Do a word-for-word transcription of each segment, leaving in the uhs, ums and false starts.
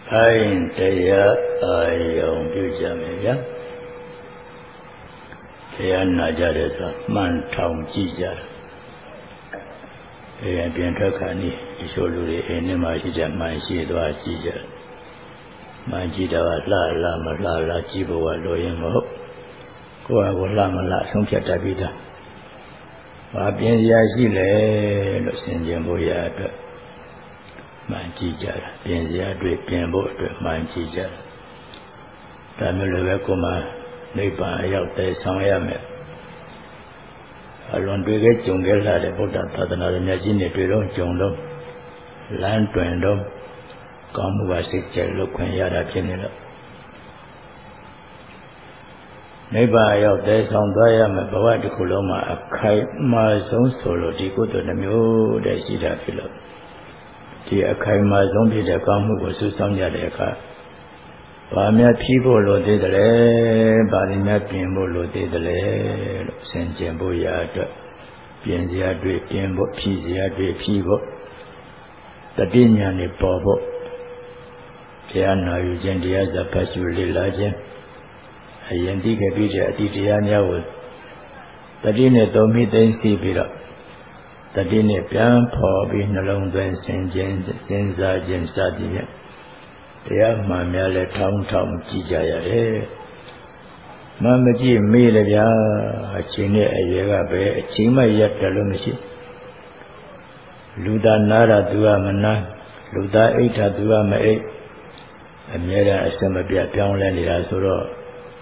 Ain Taya Ayong Pyujamaya Taya Najaresa Man Tong Jija Ayan Piantakani Isoluri Enema Shija Man Shidwa Jija Man Jidawa La Lama La La Jibawa Loyamo Koa Lama La Songkya Tabida Wabian Yashile Lo Senjamboya Man Jija Pianzia Dwe Pianbo Man Jija Tamil Kuma Nipa Yauta Sangayame Alon Bigate Jungela de Buddha Tatana Najini Pilon Junglo Land Twendom Kamuva Sitcher Lukan Yada Pinilla Nipa Yauta Sangayame Bawadi Kuloma Akai Mazon Solo Digo to the Mu de Sida Philo The Akai Mazon be the Kamu was Susanya Deka Pamia people loaded the le, Barimia Pimbo loaded the le, Saint Jambo Yard, Pienzia Dwe Pimbo, Pizia Dwe Pivo, the Dinyani Bobo, Piana Ugendia, the Pasuli Laje, a Yandika Bija, Titiania wood, the Dine Domi then Stipida, the Dine Pian Pop in the long then Saint James, Saint Sergeant Sadia. Dear Mamma Town Town Jijaya Mamma G. Melia, a chine a yega be, a chima yet the Luda Nara Dua Mana, Luda Eta Dua Mae, a Mera Astamabia Townland Asuro.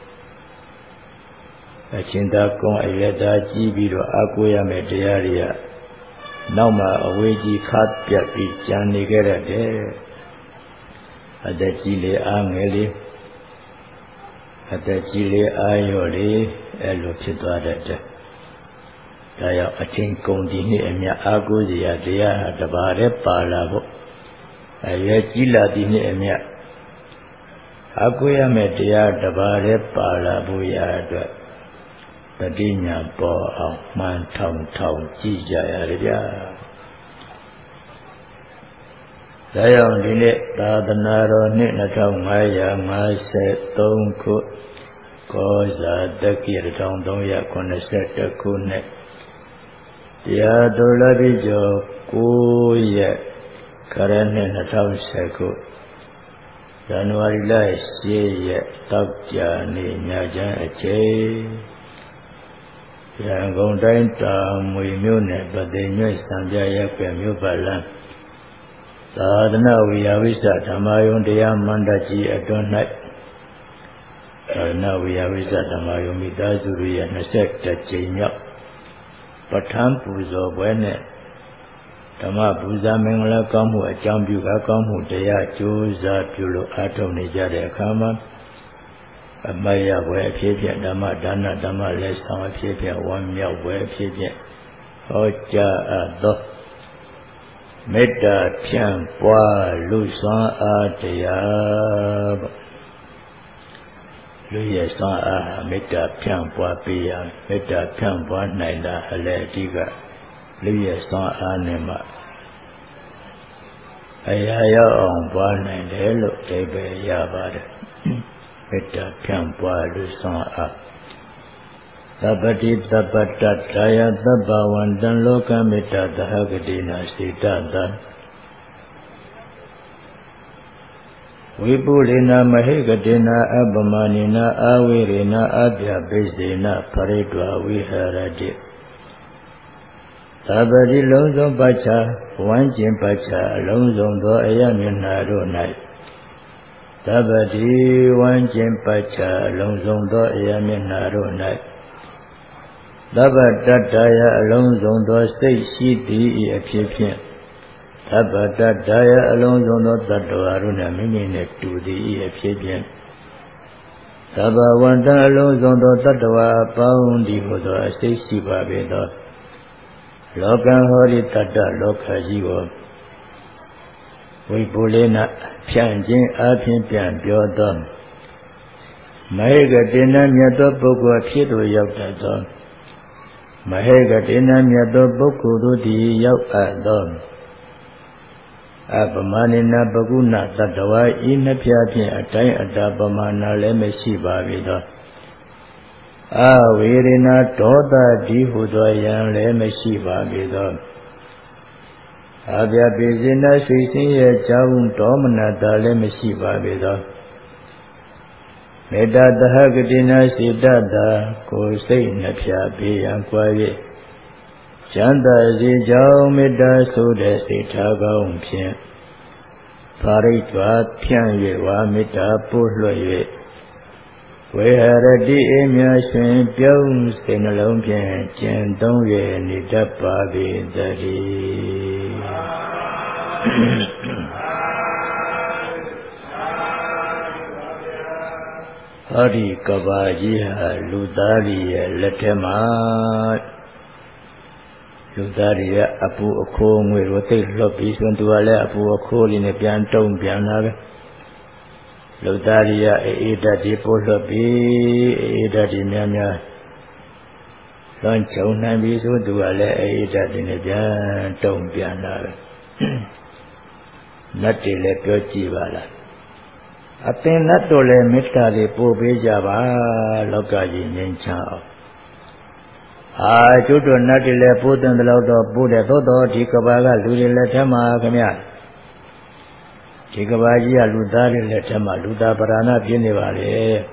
A Chinda Con a Yeda Gibido Aquia Mediaria. Nauma a Wagi Cat Piapi Janigera there. At the Chile Angeli at the Chile Ayoli, Elopita. Daya a chink condini and ya agudia dea at the bare palavo. A yachila dini and ya Aguya media the bare palavo yada. The dinya bo of man town town Jija. Dayan Dine, Tadanaro, Nitnatong Maya, Mase, Tonko, Koza, Daki, Tondoya, Conesetta, Kune, Diadolabijo, Kuya, Karen, Natam Seko, January Lice, Ye, Takja, Naja, Che, Yangon Tam, we mune, but they knew Sanjaya, Mubalan. Sadhana Viyavisa Tamayon Deya Mandaji Adonai Sadhana Viyavisa Tamayon Midazuriya Nasekta Chinyap Patham Puzo Bwene Tama Puza Mengla Kamu Achambuka Kamu Deya Chuza Pulo Atom Nijade Kama Amaya Bwe Pipya Dama Dana Dama Lesama Pipya Wamya Bwe Pipya Hoja Ado Metta Pian Pua Lusan Atayab Luya San Ah Metta Pian Pua Pia Metta Pian Pua Naila Haletiga Luya San Anima Ayaya on Pua Naila Tebe Yabada Metta Pian Pua Lusan Ah Tabati Tapata Taya Tabawan Dan Loka Metta Dahagadina Sitata Vipulina Mahigadina Abamanina Awirina Abya Bezina Paridwa Viharadi Tabati Lonzon Pacha Wanjin Pacha Lonzon Do Ayamina Ronai Tabati Wanjin Pacha Lonzon Do Ayamina Ronai Daba Dadaya alone zondo state she di a pipian. Daba Dadaya alone zondo Dadoaruna mimine to the a pipian. Daba Wanda alone zondo Dadawa bound the Hodo a state she babedo. Logan Hori Dada Loka Jivo. We Bulena Pianjin Apin Pian Biodon. Maega Dina Miato Bogo Pido Yauta. Mahega Dina Miato Boku di Yauta. အပမနိနာပကုဏတတဝါဤနှဖျားဖြင့်အတိုင်းအတာပမာဏလည်းမရှိပါပြီသောအဝေရဏဒေါသဒီဟုသောယံလည်းမရှိပါပြီသောအပြပိစိနစိတ်ဆင်းရဲကြောင်းဒေါမနတာလည်းမရှိပါပြီသောမေတ္တာတဟကတိနာစိတ္တတာကိုယ်စိတ်နှဖျားပြေးရန်ကွာ၍ချမ်းသာစေကြောင်းမေတ္တာဆိုတဲ့စိတ်ထားကောင်းဖြင့်ပါရိတ္တဖြန့်၍ဝါမေတ္တာပို့လွှတ်၍ဝေဟရတိအမြရှင်ပြုံးစိတ်နှလုံးဖြင့်ကျင့်သုံး၍နေတတ်ပါပေတည်းဟောဒီကဘာကြီးဟာလူသားကြီးရဲ့လက်ထက်မှာလူသားတွေကအပူအခိုးငွေကိုသိလွတ်ပြီးဆိုသူကလည်းအပူအခိုးလေးနဲ့ပြန်တုံးပြန်လာပဲလူသားတွေကအေးဓာတ်တွေပို့လွတ်ပြီးအေးဓာတ်တွေများများလွန်ချုံနိုင်ပြီးဆိုသူကလည်းအေးဓာတ်တွေနဲ့ပြန်တုံးပြန်လာပဲနတ်တွေလည်းပြောကြည့်ပါလားအသင်နတ်တို့လည်းမေတ္တာတွေပို့ပေးကြပါလောကကြီးငြိမ်းချမ်းအောင်အာကျွတ်တို့နတ်တွေလည်းပို့တဲ့လောက်တော့ပို့တယ်သို့တော်ဒီကဘာကလူတွေလက်ထက်မှာခင်ဗျဒီကဘာကြီးကလူသားတွေလက်ထက်မှာလူသားပရာဏပြင်းနေပါလေ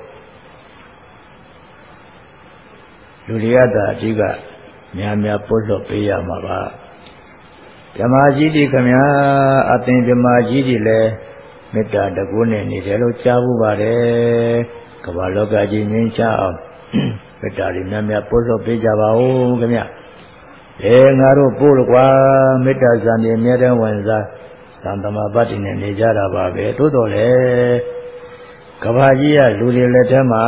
လူတွေကသာအကြီးကများများပို့လွတ်ပေးရမှာပါဓမ္မကြီးတွေခင်ဗျအသင်ဓမ္မကြီးတွေလည်းမေတ္တာတကူနဲ့နေတယ်လို့ကြားဖို့ပါတယ်ကမ္ဘာလောကကြီးငြိမ်းချမ်းအောင်မေတ္တာတွေများများပို့လို့ပေးကြပါဦးခင်ဗျအဲငါတို့ပို့လို့ကွာမေတ္တာဇာနေအမြဲတမ်းဝင်စားသံသမာပတ္တိနဲ့နေကြတာပါပဲတိုးတော်လေကမ္ဘာကြီးကလူတွေလက်ထဲမှာ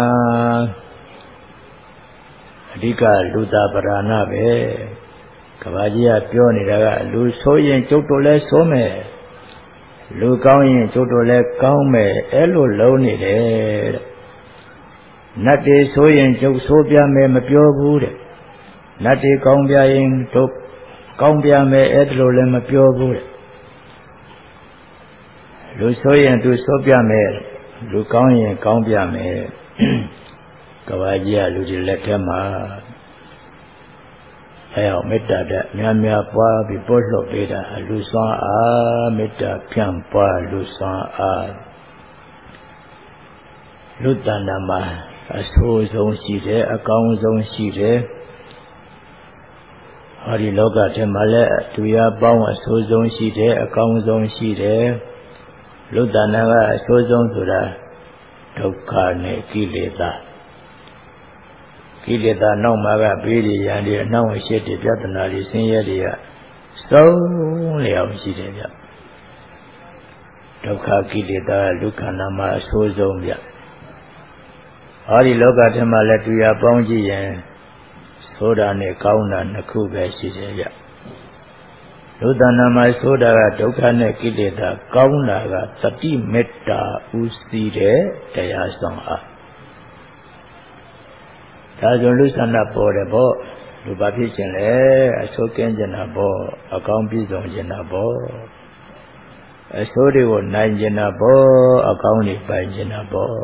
အဓိကလူသားပရာဏပဲကမ္ဘာကြီးကပြောနေတာကလူဆိုးရင်ကျုပ်တို့လည်းဆိုးမယ်လူကောင်းရင်ကျုပ်တို့လည်းကောင်းမယ်အဲ့လိုလုံးနေတယ်တဲ့နတ်တွေဆိုရင်ကျုပ်ဆိုးပြမယ်မပြောဘူးတဲ့နတ်တွေကောင်းပြရင်တို့ကောင်းပြမယ်အဲ့လိုလည်းမပြောဘူးတဲ့လူဆိုရင်သူဆိုးပြမယ်လူကောင်းရင်ကောင်းပြမယ်ကဘာကြီးကလူတွေလက်ထက်မှာအဲအောင်မေတ္တာတဲ့များများပွားပြီးပို့လွှတ်ပေးတာလူစွမ်းအားမေတ္တာဖြန့်ပွားလူစွမ်းအားလူတဏ္ဍာမှာအဆိုးဆုံးရှိတယ်အကောင်းဆုံးရှိတယ်ဟောဒီလောကထဲမှာလည်းသူရပေါင်းအဆိုးဆုံးရှိတယ်အကောင်းဆုံးရှိတယ်လူတဏ္ဍာကအဆိုးဆုံးဆိုတာဒုက္ခနဲ့ကိလေသာကိလေသာနောက်မှာကဘေးတွေရန်တွေအနှောင့်အယှက်တွေပြဿနာတွေဆင်းရဲတွေကစုံလျောက်ရှိတယ်ဗျဒုက္ခကိလေသာလူခန္ဓာမှာအဆိုးဆုံးဗျဟောဒီလောကထဲမှာလည်းတွေ့ရပေါင်းကြည့်ရင်ဆိုးတာနဲ့ကောင်းတာနှစ်ခုပဲရှိတယ်ဗျလူတဏ္ဍာမှာဆိုးတာကဒုက္ခနဲ့ကိလေသာကောင်းတာကသတိမေတ္တာဥစီတဲ့တရားဆောင်အားဒါဆိုလူဆန္ဒပေါ်တယ်ပေါ့လူဘာဖြစ်ခြင်းလဲအဆိုးကင်းခြင်းတာပေါ့အကောင်းပြည့်စုံခြင်းတာပေါ့အဆိုးတွေကိုနိုင်ခြင်းတာပေါ့အကောင်းတွေပိုင်ခြင်းတာပေါ့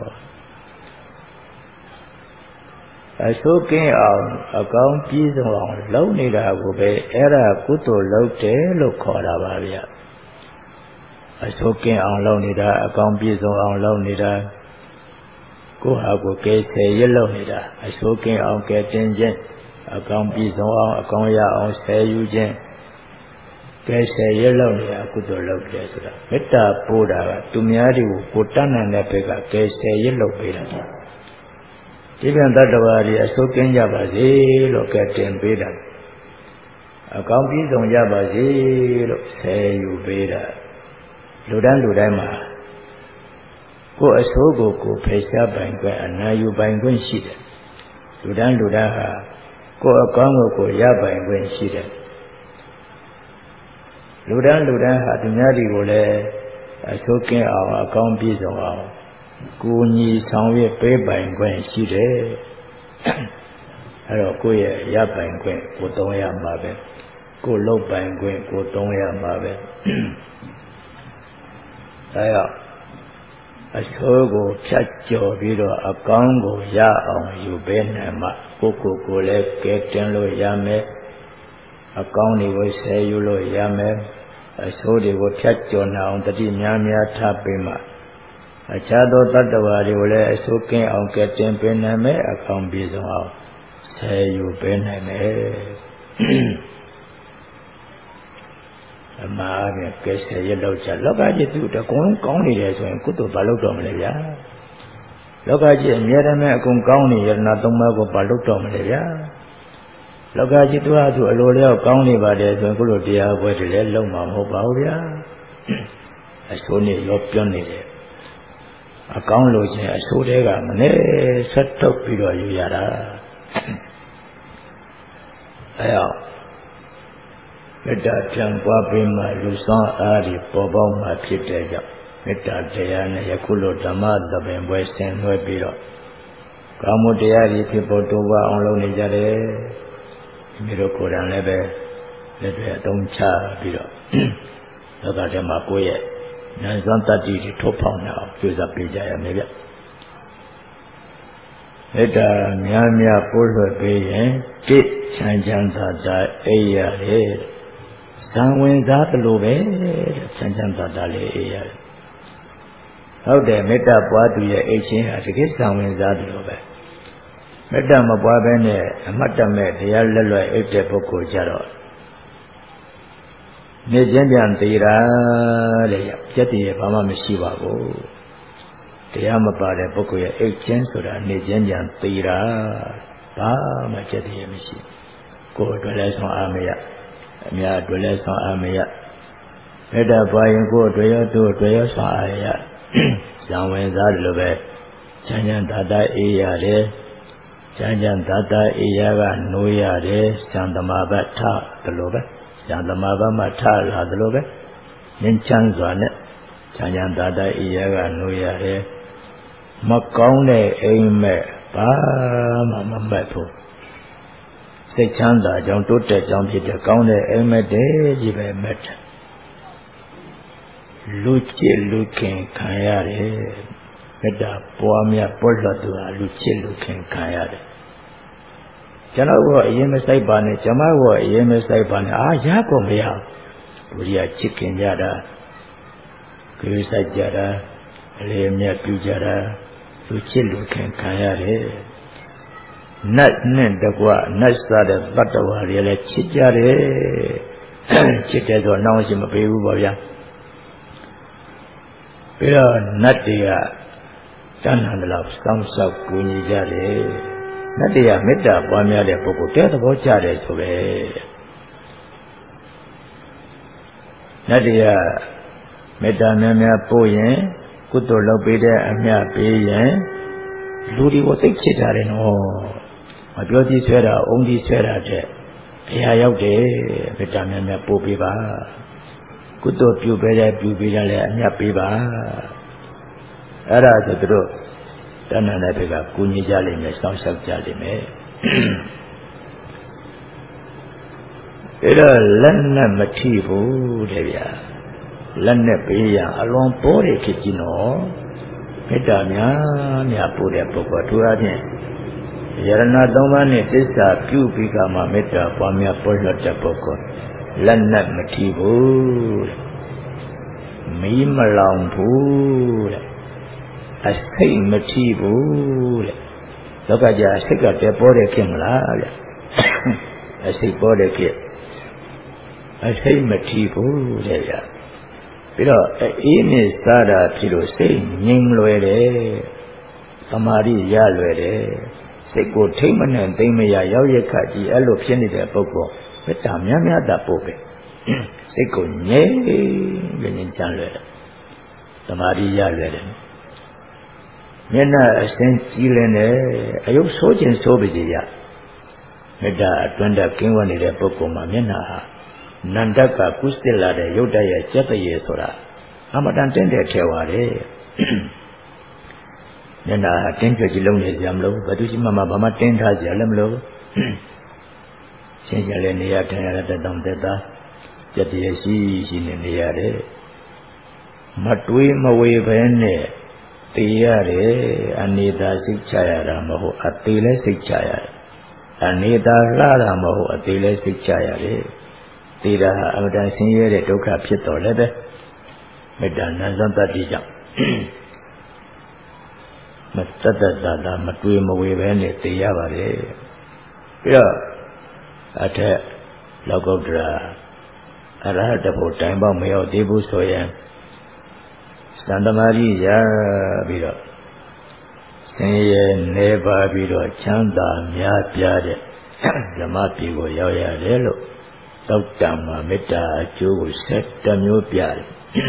အဆိုးကင်းအောင်အကောင်းပြည့်စုံအောင်လုပ်နေတာကိုပဲအဲ့ဒါကုသိုလ်လုပ်တယ်လို့ခေါ်တာပါဗျအဆိုးကင်းအောင်လုပ်နေတာအကောင်းပြည့်စုံအောင်လုပ်နေတာကိုဟာကိုကဲဆယ်ရက်လုပ်နေတာအဆိုးကင်းအောင်ကဲတင်ခြင်းအကောင်းပြည့်စုံအောင်အကောင်းရအောင်ဆယ်ယူခြင်းကဲဆယ်ရက်လုပ်နေတာကုသိုလ်လုပ်တယ်ဆိုတာမေတ္တာပို့တာကသူများတွေကိုကိုတတ်နိုင်တဲ့ဘက်ကကဲဆယ်ရက်လုပ်ပေးတာဒီပြန်တတ္တဝါတွေအဆိုးကင်းကြပါစေလို့ကဲတင်ပေးတာအကောင်းပြည့်စုံကြပါစေလို့ဆယ်ယူပေးတာလူတိုင်းလူတိုင်းမှာကိုယ်အဆိုးကိုကိုယ်ဖယ်ရှားပိုင်ခွင့်အနာယူပိုင်ခွင့်ရှိတယ်လူတိုင်းလူတိုင်းဟာကိုယ်အကောင်းကိုကိုယ်ရပိုင်ခွင့်ရှိတယ်လူတိုင်းလူတိုင်းဟာသူများတွေကိုလည်းအဆိုးကင်းအောင်အကောင်းပြည့်စုံအောင်ကိုညီဆောင်ရွက်ပေးပိုင်ခွင့်ရှိတယ်အဲ့တော့ကိုယ့်ရဲ့ရပိုင်ခွင့်ကိုသုံးရမှာပဲကိုယ်လုပ်ပိုင်ခွင့်ကိုသုံးရမှာပဲဒါကြောင့်အဆိုးကိုဖြတ်ကျော်ပြီးတော့အကောင်းကိုရအောင်ယူပေးနိုင်မှကိုယ်ကိုယ်ကိုလည်းကဲတင်လို့ရမယ်အကောင်းတွေကိုဆယ်ယူလို့ရမယ်အဆိုးတွေကိုဖြတ်ကျော်နိုင်အောင်တတိများများထားပေးမှအခြားသောတတ္တဝါတွေကိုလည်းအဆိုးကင်းအောင်ကဲတင်ပေးနိုင်မယ်အကောင်းပြီးဆုံးအောင်ဆယ်ယူပေးနိုင်မယ်အမှားပဲကဲဆယ်ရလောက်ချလောကကြီးသူတကုံလုံးကောင်းနေတယ်ဆိုရင်ကုသိုလ်ဘာလုပ်တော့မလဲဗျာလောကကြီးအမြဲတမ်းအကုန်ကောင်းနေရနာသုံးပါးကိုဘာလုပ်တော့မလဲဗျာလောကကြီးသူဟာသူအလိုလျောက်ကောင်းနေပါတယ်ဆိုရင်ကုလိုတရားပွဲတွေလည်းလုံးမှာမဟုတ်ပါဘူးဗျာအဆိုးနဲ့ရောပြွနေတယ်အကောင်းလို့ချင်းအဆိုးတွေကမနဲ့ဆက်ထုတ်ပြီးတော့ယူရတာအဲအောင်မေတ္တာထံပွားပေးမှလူဆောင်အားဒီပေါ်ပေါက်မှဖြစ်တဲ့ကြောင့်မေတ္တာတရားနဲ့ယခုလိုဓမ္မသဘင်ပွဲဆင်နွှဲပြီးတော့ကောင်းမှုတရားတွေဖြစ်ပေါ်တိုးပွားအောင်လုပ်နေကြတယ်ဒီလိုကိုယ်တိုင်လည်းပဲလက်တွေအသုံးချပြီးတော့လောကထဲမှာကိုယ့်ရဲ့ဉာဏ်စွမ်းတတ္တိတွေထုတ်ဖော်နေအောင်ကြိုးစားပေးကြရမယ်ဗျမေတ္တာများများပို့လွှတ်ပေးရင်တိချမ်းချမ်းသာသာအိပ်ရတယ်ဇံဝင်စားသလိုပဲချမ်းချမ်းသာသာလေးအိပ်ရတယ်ဟုတ်တယ်မေတ္တာပွားသူရဲ့အိပ်ခြင်းဟာတကယ်ဇံဝင်စားသလိုပဲမေတ္တာမပွားဘဲနဲ့အမတ်တမဲ့တရားလက်လွတ်အိပ်တဲ့ပုဂ္ဂိုလ်ကြတော့နေခြင်းပြန်သေးတာတဲ့ပြတ်တည်ရဘာမှမရှိပါဘူးတရားမပါတဲ့ပုဂ္ဂိုလ်ရဲ့အိတ်ချင်းဆိုတာနေခြင်းပြန်သေးတာဘာမှပြတ်တည်ရမရှိကိုယ်အတွက်လည်းဆောင်အားမရအများအတွက်လည်းဆောင်အားမရမေတ္တာပွားရင်ကိုယ်အတွက်ရောသူ့အတွက်ရောဆောင်အားရဇံဝင်စားတယ်လို့ပဲချမ်းချမ်းသာသာအေးရတယ်ချမ်းချမ်းသာသာအေးရကနိုးရတယ်သံသမာဘတ်ထတယ်လို့ပဲသံသမာဘတ်မှထလာတယ်လို့ပဲငြိမ်းချမ်းစွာနဲ့ချမ်းချမ်းသာသာအေးရကနိုးရတယ်မကောင်းတဲ့အိမ်မက်ဘာမှမမက်ဘူးစိတ်ချမ်းသာကြောင့်တိုးတက်ကြောင့်ဖြစ်တဲ့ကောင်းတဲ့အိမ်မက်တွေကြီးပဲမက်တယ်လူချစ်လူခင်ခံရတယ်မေတ္တာပွားများပွတ်လွတ်သူဟာလူချစ်လူခင်ခံရတယ်ကျွန်တော်ကအရင်မဆိုင်ပါနဲ့ကျွန်မကအရင်မဆိုင်ပါနဲ့အာရကုန်မရဘူးလူကြီးကချစ်ခင်ကြတာကြွေးဆိုင်ကြတာအလေးအမြတ်ပြုကြတာလူချစ်လူခင်ခံရတယ်နတ်နဲ့တကွနတ်စားတဲ့တတ္တဝါတွေလည်းချစ်ကြတယ်ချစ်တယ်ဆိုတော့နှောင်းရှိမပေးဘူးပေါ့ဗျာပြီးတော့နတ်တွေကတဏ္ဍာလောက်စောင့်ရှောက်ကူညီကြတယ်နတ်တွေကမေတ္တာပွားများတဲ့ပုဂ္ဂိုလ်တဲ့သဘောကျတယ်ဆိုပဲနတ်တွေကမေတ္တာများများပို့ရင်ကုသိုလ်လုပ်ပေးတဲ့အမြတ်ပေးရင်လူတွေကိုသိချစ်ကြတယ်နော်မပြောသေးဆွဲတာအုံကြီးဆွဲတာတဲ့ဘုရားရောက်တယ်မေတ္တာများများပို့ပေးပါကုသိုလ်ပြုပေးတယ်ပြုပေးတယ်လည်းအမြတ်ပေးပါအဲ့ဒါဆိုသူတို့တဏ္ဍာနဲ့ဘက်ကကူညီကြလိမ့်မယ်စောင့်ရှောက်ကြလိမ့်မယ်အဲ့တော့လက်နဲ့မထိဘူးတဲ့ဗျာလက်နဲ့ပေးရအလွန်ပေါ်တဲ့ဖြစ်ကြီးနော်မေတ္တာများများပို့တဲ့ပုဂ္ဂိုလ်သူအချင်းယရဏသုံးပါးနဲ့သစ္စာပြုပြီးကမှမေတ္တာပွားများပွားလွတ်တဲ့ပုဂ္ဂိုလ်လက်နဲ့မထိဘူးမီးမလောင်ဘူးတဲ့အစိတ်မထိဘူးတဲ့လောကကြီးအစိတ်ကတည်းပေါ်တဲ့ခင်မလားတဲ့အစိတ်ပေါ်တဲ့ခင်အစိတ်မထိဘူးတဲ့ဗျာပြီးတော့အေးမြစ်စားတာဖြစ်လို့စိတ်ငြိမ်လွယ်တယ်သမာဓိရလွယ်တယ်စိတ်ကိုထိမ့်မနဲ့သိမ့်မရရောက်ရခကြီးအဲ့လိုဖြစ်နေတဲ့ပုဂ္ဂိုလ်မေတ္တာများများတတ်ဖို့ပဲစိတ်ကိုငြိမ်ငြိမ်ချမ်းလွယ်တယ်သမာဓိရလွယ်တယ်မျက်နှာအစဉ်ကြည်လင်တယ်အယုတ်ဆိုးခြင်းဆိုးပါစေရမေတ္တာအတွင်းတကင်းဝနေတဲ့ပုဂ္ဂိုလ်မှာမျက်နှာဟာနန္ဒကကုသလာတဲ့ရုပ်တရဲ့စက်တရေဆိုတာအမတန်တင်းတဲ့ထဲဝါတယ်မျက်နှာတင်းကြွကြီးလုံးနေကြမလို့ဘယ်သူရှိမှဘာမှတင်းထားကြလည်းမလို့ရှင်းရှင်းလေးနေရထိုင်ရတဲ့တောင်တက်တာစက်တရေရှိရှိနေနေရတယ်မတွေးမဝေပဲနဲ့တေးရတယ်အနေသာစိတ်ချရတာမဟုတ်အသေးလဲစိတ်ချရတယ်အနေသာလှတာမဟုတ်အသေးလဲစိတ်ချရတယ်တေးတာအမတန်ဆင်းရဲတဲ့ဒုက္ခဖြစ်တော်လည်းပဲမေတ္တာနန္စံတတ္တိကြောင့်မတတ္တတာတာမတွေးမဝေပဲနဲ့တေးရပါတယ်ပြီးတော့အထက်လောကုတ္တရာအရဟတဖို့တိုင်ပေါက်မရောက်သေးဘူးဆိုရင်သံသမာဓိရပြီးတော့ဆင်းရဲနေပါပြီးတော့ချမ်းသာများပြားတဲ့ဓမ္မပြည်ကိုရောက်ရတယ်လို့သောတ္တမမေတ္တာအကျိုးကိုဆက်တမျိုးပြတယ်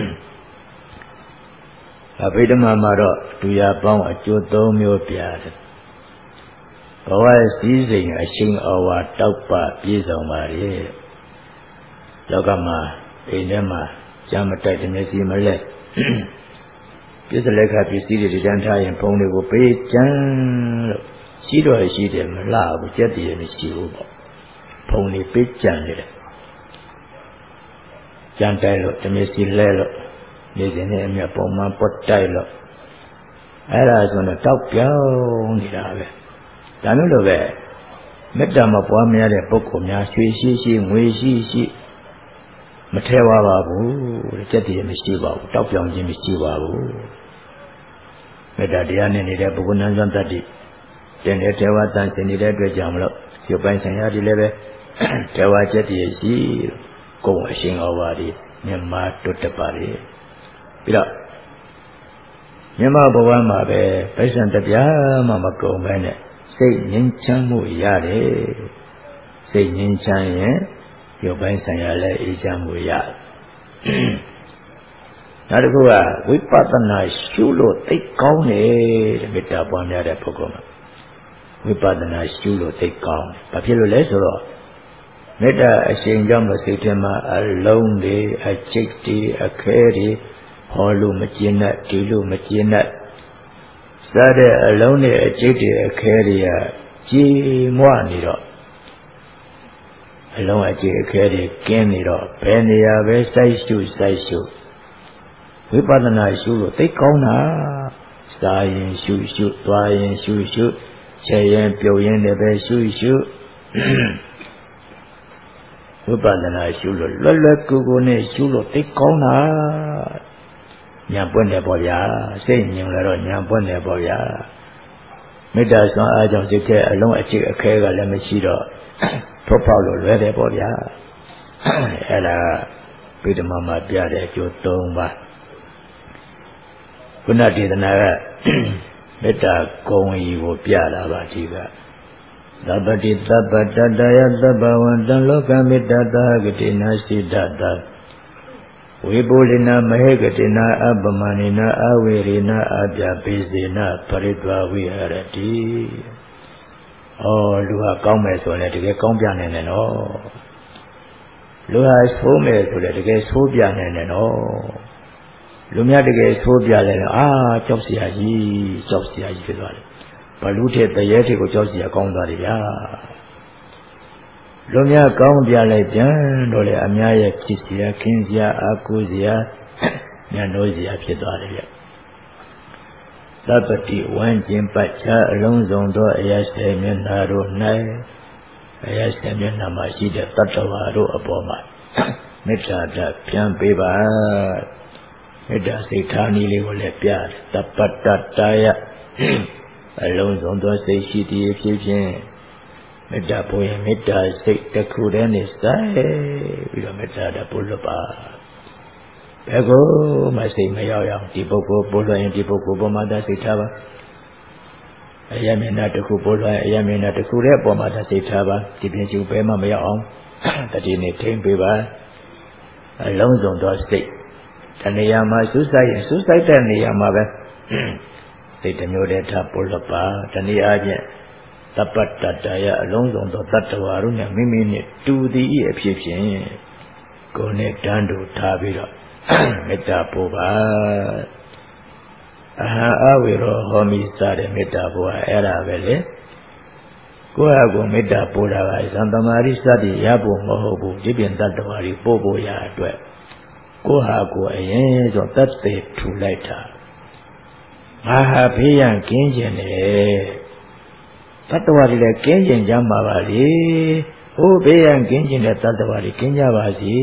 အဘိဓမ္မာမှာတော့ဒုရပေါင်းအကျိုးသုံးမျိုးပြတယ်ဘဝစည်းစိမ်အရှိန်အဝါတောက်ပပြည့်စုံပါလေလောကမှာအိမ်ထဲမှာကြမ်းမတိုက်တဲ့မျက်စိမလဲပြစ္ဆလက်ခပစ္စည်းတွေတန်းထားရင်ဖုံတွေကိုပေးကြမ်းလို့ရှိတော့ရှိတယ်မလှဘူးကြက်တည်းမရှိဘူးပေါ့ဖုံတွေပေးကြမ်းနေတယ်ကြမ်းတိုက်လို့တမျက်စိလဲလို့နေစဉ်နဲ့အမြတ်ပုံမှန်ပွတ်တိုက်လို့အဲ့ဒါဆိုတော့တောက်ပြောင်းနေတာပဲဒါမျိုးလိုပဲမေတ္တာမပွားများတဲ့ပုဂ္ဂိုလ်များရွှေရှိရှိငွေရှိရှိမထဲဝါပါဘူးကြက်တည်းမရှိပါဘူးတောက်ပြောင်ခြင်းမရှိပါဘူးမေတ္တာတရားနဲ့နေတဲ့ပုဂ္ဂိုလ်နန်းစွမ်းတတ္တိတင်တဲ့ထဲဝါတန်စင်နေတဲ့အတွက်ကြောင့်မလို့ရုပ်ပိုင်းဆိုင်ရာတွေလည်းပဲထဲဝါကြက်တည်းရှိကိုယ်အရှင်ဩဝါဒီမြတ်မာတွတ်တပါလေပြီးတော့မြတ်မဘဝမှာပဲပိဿံတပြားမှမကုန်ပဲနဲ့စိတ်ငြိမ်းချမ်းမှုရတယ်စိတ်ငြိမ်းချမ်းရင်ရုပ်ပိုင်းဆိုင်ရာလည်းအေးချမ်းမှုရတယ်နောက်တစ်ခုကဝိပဿနာရှုလို့သိကောင်းတယ်တဲ့မေတ္တာပွားများတဲ့ပုဂ္ဂိုလ်မှာဝိပဿနာရှုလို့သိကောင်းတယ်ဘာဖြစ်လို့လဲဆိုတော့မေတ္တာအရှင်ကြောင့်မစိတ်ထဲမှာအလုံးတွေအကျိတ်တွေအခဲတွေဟောလို့မကျင်တတ်ဒီလို့မကျင်တတ်စားတဲ့အလုံးတွေအကျိတ်တွေအခဲတွေကကြည်မွနေတော့အလုံးအကျိတ်အခဲတွေကင်းနေတော့ဘယ်နေရာပဲစိုက်ရှုစိုက်ရှုဝိပဿနာရှုလို့သိကောင်းတာစားရင်ရှုရှုသွားရင်ရှုရှုခြေရင်ပြုတ်ရင်လည်းပဲရှုရှုဝိပဿနာရှုလို့လွယ်လွယ်ကူကူနဲ့ရှုလို့သိကောင်းတာညာပွင့်တယ်ပေါ့ဗျာစိတ်ညင်လာတော့ညာပွင့်တယ်ပေါ့ဗျာမေတ္တာဆွမ်းအားကြောင့်စိတ်ထဲအလုံးအကျိတ်အခဲကလည်းမရှိတော့ထုတ်ပေါက်လို့လွယ်တယ်ပေါ့ဗျာအဲ့ဒါဗိဓမာမှာပြတဲ့အကျိုး၃ပါးခုနဒေသနာကမေတ္တာဂုဏ်ကြီးကိုပြလာပါဒီကသဗ္ဗတိသဗ္ဗတတယသဗ္ဗဝန္တလောကမေတ္တာသာဂတိနာစိတ္တတဝိပုလိနာမဟေကတိနာအပမဏိနာအဝေရိနာအပြပိစေနာပရိဒဝဝိဟရတိဩလူဟာကောင်းမယ်ဆိုရင်တကယ်ကောင်းပြနိုင်တယ်နော်လူဟာဆိုးမယ်ဆိုလည်းတကယ်ဆိုးပြနိုင်တယ်နော်လူများတကယ်ဆိုးပြလဲအာကြောက်เสียကြီးကြောက်เสียကြီးဖြစ်သွားတယ်ဘလူတဲ့တရေတဲ့ကိုကြောက်เสียကောင်းသွားတယ်ဗျာလူများကောင်းပြလိုက်ပြန်တော့လေအများရဲ့ဖြစ်เสียခင်းเสียအာကိုเสียညနိုးเสียဖြစ်သွားတယ်ဗျသဗ္ဗတိဝမ်းကျင်ပတ်ချအလုံးစုံသောအရာစေမျက်နာတို့၌အရာစေမျက်နာမှာရှိတဲ့တတ္တဝါတို့အပေါ်မှာမေတ္တာဓာတ်ပြန်ပေးပါမေတ္တာစိတ်ထားနည်းလေးကိုလည်းပြတယ်တပ္ပတ္တတယအလုံးစုံသောစိတ်ရှိတည်ဖြစ်ဖြင့်မေတ္တာပို့ရင်မေတ္တာစိတ်တစ်ခုတည်းနဲ့စိုက်ပြီးတော့မေတ္တာဓာတ်ပို့လွတ်ပါဘယ်ကိုမှစိတ်မရောက်အောင်ဒီပုဂ္ဂိုလ်ပို့လွှတ်ရင်ဒီပုဂ္ဂိုလ်ပေါ်မှာသာစိတ်ထားပါအယမျက်နှာတစ်ခုပို့လွှတ်ရင်အယမျက်နှာတစ်ခုတည်းပေါ်မှာသာစိတ်ထားပါဒီပြင်ကျူဘယ်မှမရောက်အောင်တတိနဲ့ထိမ့်ပေးပါအလုံးစုံသောစိတ်တဏှာမှာစူးစိုက်ရင်စူးစိုက်တဲ့နေရာမှာပဲစိတ်တစ်မျိုးတည်းထားပို့လွှတ်ပါတဏှာဖြင့်တပ္ပတ္တတယအလုံးစုံသောတတ္တဝါတို့နဲ့မိမိနဲ့တူသည်၏အဖြစ်ဖြင့်ကိုယ်နဲ့တန်းတူထားပြီးတော့မေတ္တာပို့ပါအဟံအဝေရောဟောမိစားတဲ့မေတ္တာပို့ဟာအဲ့ဒါပဲလေကိုယ့်ဟာကိုယ်မေတ္တာပို့တာကသံသမာဓိစသည်ရဖို့မဟုတ်ဘူးဒီပြင်တတ္တဝါတွေပို့ဖို့ရအတွက်ကိုဟာကိုအရင်ဆိုတတ်သေးထူလိုက်တာငါဟာဖေးရန်ကင်းကျင်တယ်တတ္တဝါတွေလည်းကင်းကျင်ကြမှာပါလေဟိုဖေးရန်ကင်းကျင်တဲ့တတ္တဝါတွေကင်းကြပါစေ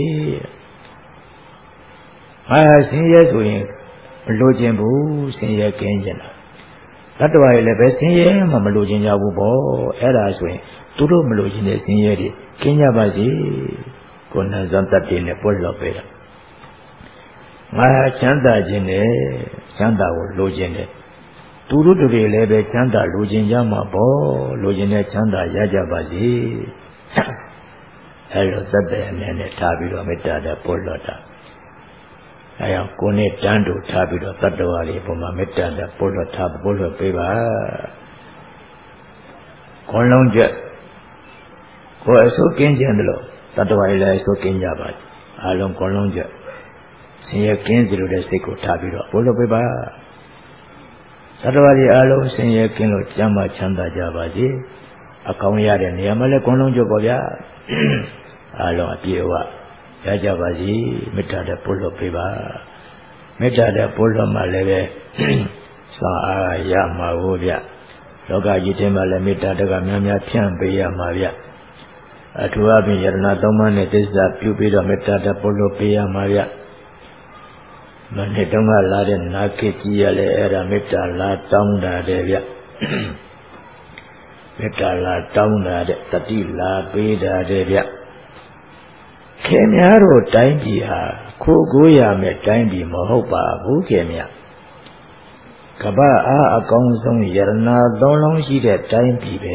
ငါဟာဆင်းရဲဆိုရင်မလိုချင်ဘူးဆင်းရဲကင်းကျင်တာတတ္တဝါတွေလည်းပဲဆင်းရဲမှမလိုချင်ကြဘူးပေါ့အဲ့ဒါဆိုရင်သူတို့မလိုချင်တဲ့ဆင်းရဲတွေကင်းကြပါစေကိုယ်နဲ့ဇန်တတ်တယ်နဲ့ပွက်လောက်ပဲတာငါချမ်းသာခြင်းနဲ့ချမ်းသာကိုလိုချင်တယ်သူတို့တွေလည်းပဲချမ်းသာလိုချင်ကြမှာပေါ့လိုချင်တဲ့ချမ်းသာရကြပါစေအဲလိုသတ်တဲ့အနေနဲ့ထားပြီးတော့မေတ္တာနဲ့ပွက်လောက်တာအဲကြောင့်ကိုယ်နဲ့တန်းတူထားပြီးတော့တတ္တဝါတွေပုံမှာမေတ္တာနဲ့ပွက်လောက်ထားပွက်လောက်ပေးပါခွန်လုံးချက်ကိုယ်အစိုးကင်းခြင်းတယ်လို့တတ္တဝါတွေလည်းအစိုးကင်းကြပါအားလုံးခွန်လုံးချက်ဆင်းရဲကင်းစီလို့တဲ့စိတ်ကိုထားပြီးတော့ဘုလို့ပြပါသတ္တဝါတွေအားလုံးဆင်းရဲကင်းလို့ကျမ်းမာချမ်းသာကြပါစေအကောင်းရတဲ့နေရာမှာလည်းခွန်လုံးကြပေါ့ဗျာအားလုံးအပြည့်အဝရကြပါစေမေတ္တာနဲ့ဘုလို့ပြပါမေတ္တာနဲ့ဘုလို့မှလည်းပဲစာအားရမှာဟုတ်ဗျလောကကြီးထဲမှာလည်းမေတ္တာတကများများဖြန့်ပေးရမှာဗျအထူးအဖြင့်ယရဏသုံးပါးနဲ့သစ္စာပြုပြီးတော့မေတ္တာနဲ့ဘုလို့ပေးရမှာဗျမနေ့တုန်းကလာတဲ့နာကိကြီးရလဲအဲ့ဒါမေတ္တာလာတောင်းတာတဲ့ဗျမေတ္တာလာတောင်းတာတဲ့တတိလာပေးတာတဲ့ဗျခင်များတို့တိုင်းပြည်ဟာခိုးကိုးရမယ်တိုင်းပြည်မဟုတ်ပါဘူးခင်ဗျကပ္ပအားအကောင်းဆုံးယရဏသုံးလုံးရှိတဲ့တိုင်းပြည်ပဲ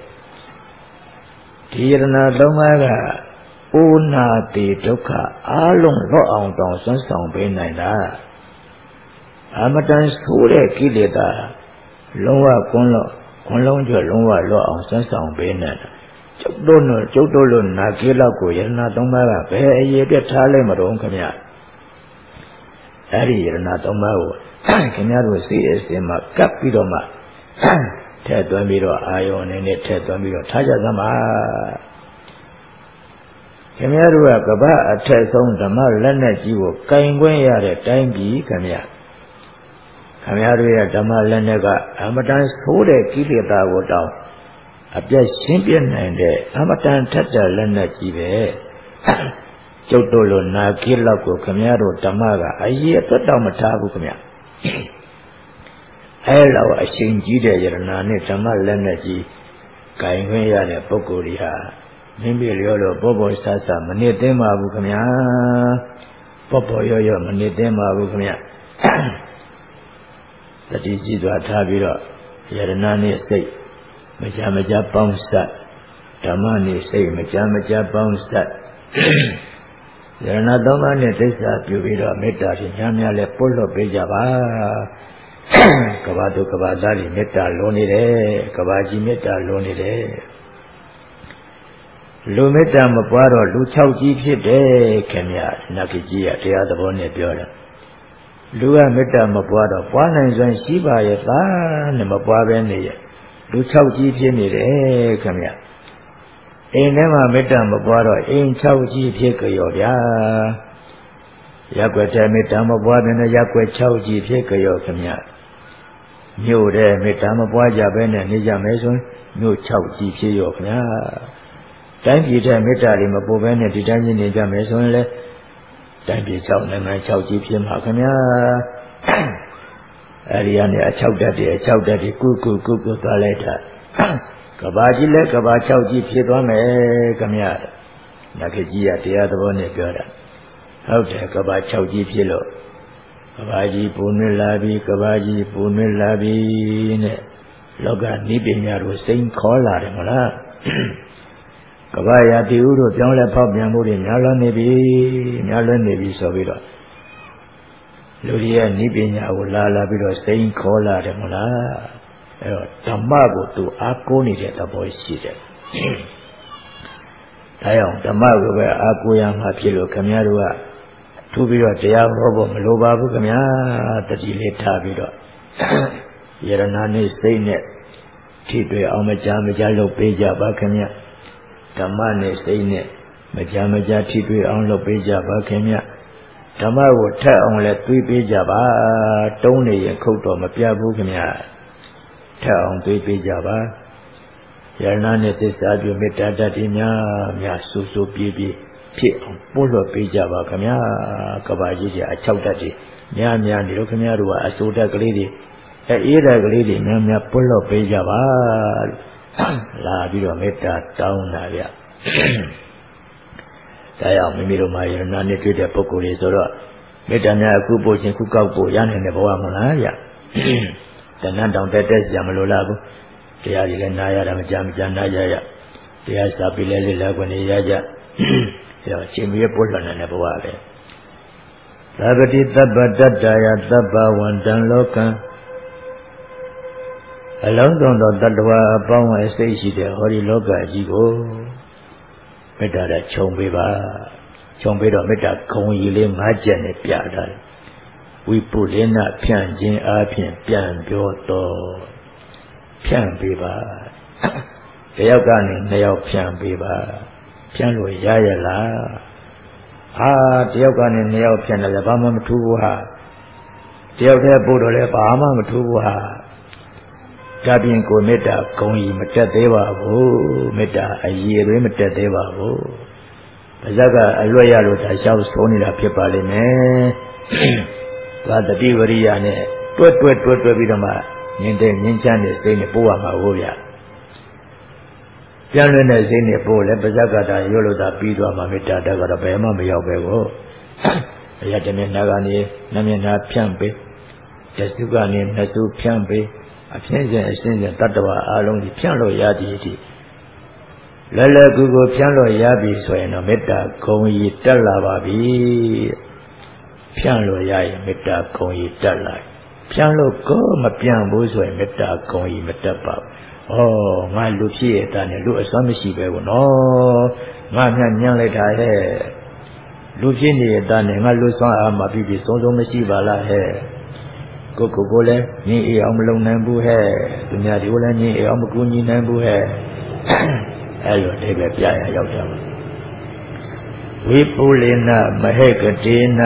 ဒီယရဏသုံးပါးကအိုနာတိဒုက္ခအားလုံးလွတ်အောင်တောင်ဆွမ်းဆောင်ပေးနိုင်တာအမတန်ဆိုးတဲ့ကိလေသာလုံးဝကွန်းလို့ခွန်လုံးကျွလုံးဝလွတ်အောင်ဆွမ်းဆောင်ပေးနိုင်တာကျုပ်တို့တို့ကျုပ်တို့လို့နာကေလောက်ကိုယရဏသုံးပါးကဘယ်အရေးအတွက်ထားလိုက်မလို့ခင်ဗျအဲ့ဒီယရဏသုံးပါးကိုခင်ဗျားတို့စိတ်အစဉ်မှာကပ်ပြီးတော့မှထည့်သွင်းပြီးတော့အာယုန်အနေနဲ့ထည့်သွင်းပြီးတော့ထားကြသမှာခင်ဗျားတို့ကကပ္ပအထက်ဆုံးဓမ္မလက်နဲ့ကြီးကိုကင်ခွင့်ရတဲ့တိုင်းပြည်ခင်ဗျာခင်ဗျားတို့ရဲ့ဓမ္မလက်နဲ့ကအမတန်ဆိုးတဲ့ကိလေသာကိုတောင်အပြတ်ရှင်းပြနိုင်တဲ့အမတန်ထက်တဲ့လက်နဲ့ကြီးပဲကျုပ်တို့လိုနာကိလောက်ကိုခင်ဗျားတို့ဓမ္မကအရေးအတွက်တောင်မထားဘူးခင်ဗျာအဲလောက်အချိန်ကြီးတဲ့ယရဏနဲ့ဓမ္မလက်နဲ့ကြီးကင်ခွင့်ရတဲ့ပုဂ္ဂိုလ်တွေဟာမိမိလျောလို့ပေါ်ပေါ်ဆဆမနစ်သိမ်းပါဘူးခင်ဗျာပေါ်ပေါ်ရောရောမနစ်သိမ်းပါဘူးခင်ဗျာတတိရှိစွာထားပြီးတော့ယရဏနဲ့စိတ်မကြမကြပေါင်းစပ်ဓမ္မနဲ့စိတ်မကြမကြပေါင်းစပ်ယရဏသုံးပါးနဲ့သစ္စာပြုပြီးတော့မေတ္တာဖြင့်များများလဲပို့လွတ်ပေးကြပါကဘာတုကဘာသားတွေမေတ္တာလုံးနေတယ်ကဘာကြီးမေတ္တာလုံးနေတယ်လူမေတ္တာမပွားတော့လူ၆ကြီးဖြစ်တယ်ခင်ဗျနတ်ကြီးကတရားသဘောနဲ့ပြောတယ်လူကမေတ္တာမပွားတော့ပွားနိုင်စွမ်းရှိပါရဲ့သားနဲ့မပွားပဲနေရဲ့လူ၆ကြီးဖြစ်နေတယ်ခင်ဗျအိမ်ထဲမှာမေတ္တာမပွားတော့အိမ်၆ကြီးဖြစ်ကြော်ဗျာရက်ွက်တဲ့မေတ္တာမပွားတဲ့ရက်ွက်၆ကြီးဖြစ်ကြော်ခင်ဗျမြို့တဲ့မေတ္တာမပွားကြဘဲနဲ့နေကြမယ်ဆိုရင်မြို့၆ကြီးဖြစ်ရောခင်ဗျာတိုင်းပြည်တဲ့မေတ္တာတွေမပို့ဘဲနဲ့ဒီတိုင်းကြီးနေကြမယ်ဆိုရင်လေတိုင်းပြည်၆နိုင်ငံ၆ကြီးဖြစ်မှာခင်ဗျာအဲဒီကနေအ၆တက်တွေအ၆တက်တွေကုကုကုကုသွားလိုက်တာကဘာကြီးလဲကဘာ၆ကြီးဖြစ်သွားမယ်ခင်ဗျာနတ်ကြီးကတရားသဘောနဲ့ပြောတာဟုတ်တယ်ကဘာ၆ကြီးဖြစ်လို့ကဘာကြီးပူနွေးလာပြီကဘာကြီးပူနွေးလာပြီနဲ့လောကနိဗ္ဗာန်တို့စိန်ခေါ်လာတယ်မလားကဘာယာတိဥတို့ပြောင်းလဲဖောက်ပြန်မှုတွေများလွန်နေပြီများလွန်နေပြီဆိုပြီးတော့လူတွေရဲ့နိဗ္ဗာန်ကိုလာလာပြီးတော့စိန်ခေါ်လာတယ်မလားအဲတော့ဓမ္မကိုသူအားကိုးနေတဲ့သဘောရှိတယ်ဒါကြောင့်ဓမ္မကိုပဲအားကိုးရမှာဖြစ်လို့ခင်ဗျားတို့ကထူပြီးတော့တရားဟောဖို့မလိုပါဘူးခင်ဗျာတတိလေးထားပြီးတော့ယရဏနဲ့စိတ်နဲ့ထိတွေ့အောင်မကြားမကြားလုပ်ပေးကြပါခင်ဗျာဓမ္မနဲ့စိတ်နဲ့မကြားမကြားထိတွေ့အောင်လုပ်ပေးကြပါခင်ဗျာဓမ္မကိုထက်အောင်လဲတွေးပေးကြပါတုံးနေရင်ခုတ်တော့မပြဘူးခင်ဗျထက်အောင်တွေးပေးကြပါယရဏနဲ့သစ္စာပြုမေတ္တာတတ်ဒီများများဆူဆူပြေးပြေးဖြစ်အောင်ပို့လွှတ်ပေးကြပါခင်ဗျကဘာကြီးကြီးအချောက်တတ်တွေများများနေတော့ခင်ဗျားတို့ကအစိုးတက်ကလေးတွေအေးတဲ့ကလေးတွေများများပို့လွှတ်ပေးကြပါလာပြီးတော့မေတ္တာတောင်းတာဗျဒါကြောင့်မိမိတို့မှာယရဏနဲ့တွေ့တဲ့ပုဂ္ဂိုလ်တွေဆိုတော့မေတ္တာများအခုပို့ခြင်းခုကောက်ပို့ရနိုင်တဲ့ဘဝမလားဗျတဏ္ဍတောင်တက်တက်စရာမလိုလားဘူးတရားကြီးလည်းနားရတာမကြမ်းမကြမ်းနားရရတရားစာပြီးလဲလေလာခွင့်ရကြအဲတော့ချိန်ပြီးပို့လွှတ်နိုင်တဲ့ဘဝပဲသဗ္ဗတိသဗ္ဗတတ္တယသဗ္ဗဝန္တံလောကံအလုံးစုံသောတတ္တဝါအပေါင်းအစိတ်ရှိတဲ့ဟောဒီလောကကြီးကိုမေတ္တာနဲ့ခြုံပေးပါခြုံပေးတော့မေတ္တာခုံကြီးလေး၅ချက်နဲ့ပြထားတယ်ဝိပုလေနဖြန့်ခြင်းအားဖြင့်ပြန်ပြောတော့ဖြန့်ပေးပါတယောက်ကနေနှစ်ယောက်ဖြန့်ပေးပါဖြန့်လို့ရရလားဟာတယောက်ကနေနှစ်ယောက်ဖြန့်တယ်ဘာမှမထူးဘူးဟာတယောက်တည်းပို့တော့လည်းဘာမှမထူးဘူးဟာဒါပြင်ကိုမေတ္တာဂုဏ်ကြီးမတက်သေးပါဘူးမေတ္တာအရေးတွေမတက်သေးပါဘူးပါဇက်ကအလွတ်ရလို့ဒါလျှောက်ဆုံးနေတာဖြစ်ပါလိမ့်မယ်သာတတိဝရိယနဲ့တွဲတွဲတွဲတွဲပြီးတော့မှညင်တဲ့ညင်ချမ်းတဲ့စိတ်နဲ့ပို့ရမှာဟုတ်ဗျပြန်လွင်တဲ့စိတ်နဲ့ပို့လဲပါဇက်ကတာရွတ်လို့သာပြီးသွားမှာမေတ္တာတက်ကတော့ဘယ်မှမရောက်ပဲကိုအရာတမျက်နှာကနေနှမျက်နှာဖြန့်ပေးတစုကနေနှစ်စုဖြန့်ပေးအဖြစ်စဉ်အရှင်းစဉ်တတ္တဝါအလုံးကြီးဖြန့်လို့ရသည်အထိလဲလဲကူကူဖြန့်လို့ရပြီဆိုရင်တော့မေတ္တာဂုဏ်ကြီးတက်လာပါပြီဖြန့်လို့ရရင်မေတ္တာဂုဏ်ကြီးတက်လာဖြန့်လို့ကိုမပြန့်ဘူးဆိုရင်မေတ္တာဂုဏ်ကြီးမတက်ပါဘူးဩငါလူဖြစ်ရတာနဲ့လူအစွမ်းမရှိပဲကိုနော်ငါမြတ်ညံလိုက်တာဟဲ့လူဖြစ်နေရတာနဲ့ငါလူစွမ်းအားမပြီးပြီးဆုံးဆုံးမရှိပါလားဟဲ့ကိုကိုကိုလည်းညင်အေးအောင်မလုံနိုင်ဘူးဟဲ့သူများတွေကိုလည်းညင်အေးအောင်မကူညီနိုင်ဘူးဟဲ့အဲ့လိုအိဗယ်ပြရရောက်ကြပါဝိပုလေနမဟေကတိန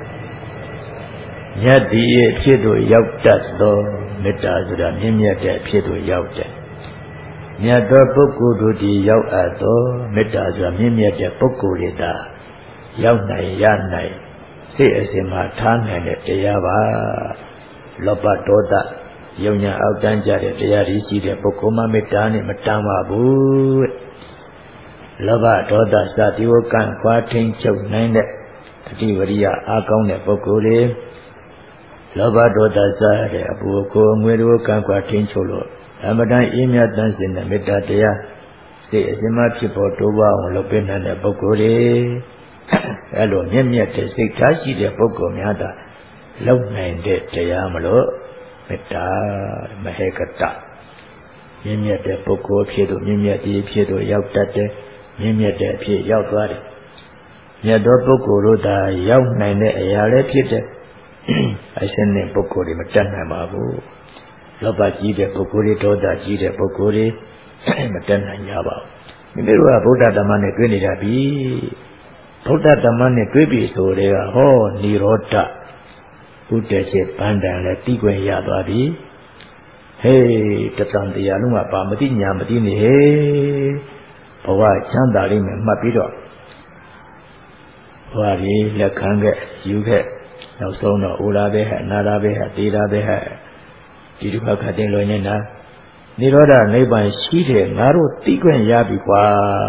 ယတ္တိရဲ့ဖြစ်သို့ရောက်တတ်သောမေတ္တာဆိုတာမြင့်မြတ်တဲ့ဖြစ်သို့ရောက်တဲ့မြတ်သောပုဂ္ဂိုလ်တို့ဒီရောက်အပ်သောမေတ္တာဆိုတာမြင့်မြတ်တဲ့ပုဂ္ဂိုလ်တွေသာရောက်နိုင်ရနိုင်စိတ်အစဉ်မှာထားနိုင်တဲ့တရားပါလောဘဒေါသယုံညာအောက်တန်းကြတဲ့တရားတွေရှိတဲ့ပုဂ္ဂိုလ်မှမေတ္တာနဲ့မတန်ပါဘူးလောဘဒေါသစသည်ကိုကန့်ခွာထိန်ချုပ်နိုင်တဲ့အတိဝရိယအားကောင်းတဲ့ပုဂ္ဂိုလ်တွေလောဘဒေါသစတဲ့အပူကိုငွေတို့ကန့်ခွာထိန်ချုပ်လို့အမတန်အေးမြတ်တန်စင်တဲ့မေတ္တာတရားစိတ်အစဉ်မှဖြစ်ပေါ်တိုးပွားအောင်လုပ်ပေးနိုင်တဲ့ပုဂ္ဂိုလ်တွေအဲလိုမြင့်မြတ်တဲ့စိတ်ထားရှိတဲ့ပုဂ္ဂိုလ်များသာလုံနိုင်တဲ့တရားမလို့မေတ္တာမဟေကတမြင့်မြတ်တဲ့ပုဂ္ဂိုလ်ဖြစ်သူမြင့်မြတ်တဲ့ဖြစ်သူရောက်တတ်တဲ့မြင့်မြတ်တဲ့အဖြစ်ရောက်သွားတယ်မြတ်သောပုဂ္ဂိုလ်တို့သာရောက်နိုင်တဲ့အရာလည်းဖြစ်တဲ့အရှင်နဲ့ပုဂ္ဂိုလ်တွေမတတ်နိုင်ပါဘူးလောဘကြီးတဲ့ပုဂ္ဂိုလ်တွေဒေါသကြီးတဲ့ပုဂ္ဂိုလ်တွေမတတ်နိုင်ကြပါဘူးမိမိတို့ကဗုဒ္ဓဓမ္မနဲ့တွေ့နေကြပြီဗုဒ္ဓဓမ္မနဲ့တွေ့ပြီဆိုတဲ့ကဟောនិရောဓဘုဒ္ဓရှိဗန္တန်လည်းတီးခွင့်ရသွားပြီဟေးတသံတရားလုံးကပါမသိညာမသိနေဟေးဘဝချမ်းသာလိမ့်မယ်မှတ်ပြီးတော့ဘဝကြီးလက်ခံခဲ့ယူခဲ့နောက်ဆုံးတော့အိုလာပဲဟဲ့နာလာပဲဟဲ့တေးတာပဲဟဲ့ဒီဒုက္ခခတ်တင်လွင်နေတာနိရောဓနိဗ္ဗာန်ရှိတယ်ငါတို့သိခွင့်ရပြီကွာ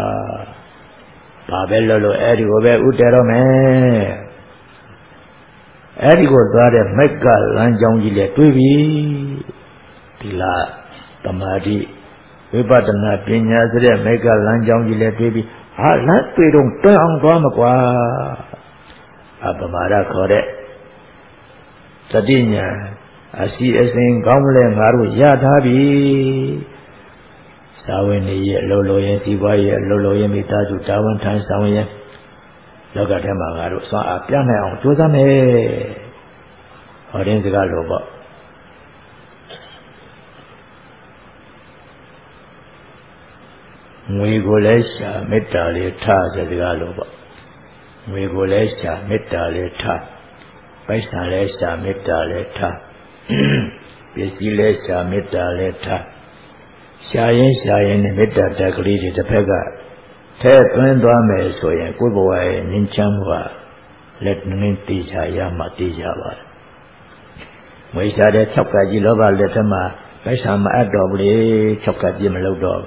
ဘာပဲလို့လို့အဲ့ဒီကိုပဲဥတည်တော့မယ်အဲ့ဒီကိုသွားတဲ့မက်ကလမ်းကြောင်းကြီးလေတွေးပြီဒီလားသမာဓိဝိပဿနာပညာဆိုတဲ့မက်ကလမ်းကြောင်းကြီးလေတွေးပြီဟာလမ်းတွေတော့တွန်းအောင်သွားမကွာအပမာဒခေါ်တဲ့သတိညာအစီအစဉ်ကောင်းလဲငါတို့ရထားပြီသာဝေနေရဲ့အလိုလိုရင်စီပွားရဲ့အလိုလိုရင်မိသားစုတာဝန်ထမ်းဆောင်ရင်လောကထဲမှာငါတို့စွမ်းအားပြနိုင်အောင်ကြိုးစားမယ်ဟောတဲ့စကားလိုပေါ့ငွေကိုလည်းရှာမေတ္တာလေးထားတဲ့စကားလိုပေါ့ငွေကိုလည်းရှာမေတ္တာလေးထားပိုက်ဆံလဲရှာမေတ္တာလဲထားပစ္စည်းလဲရှာမေတ္တာလဲထားရှာရင်ရှာရင်မေတ္တာတက်ကလေးတွေတစ်ဖက်ကထဲသွင်းသွားမယ်ဆိုရင်ကိုယ်ဘဝရဲ့ငြိမ်းချမ်းမှုဟာလက်ငင်းတေချာရမှတေချာပါတယ်။မွေးရှာတဲ့၆ကကြီးလောဘလက်ထက်မှာပိုက်ဆံမအပ်တော့ဘူးလေ၆ကကြီးမလုပ်တော့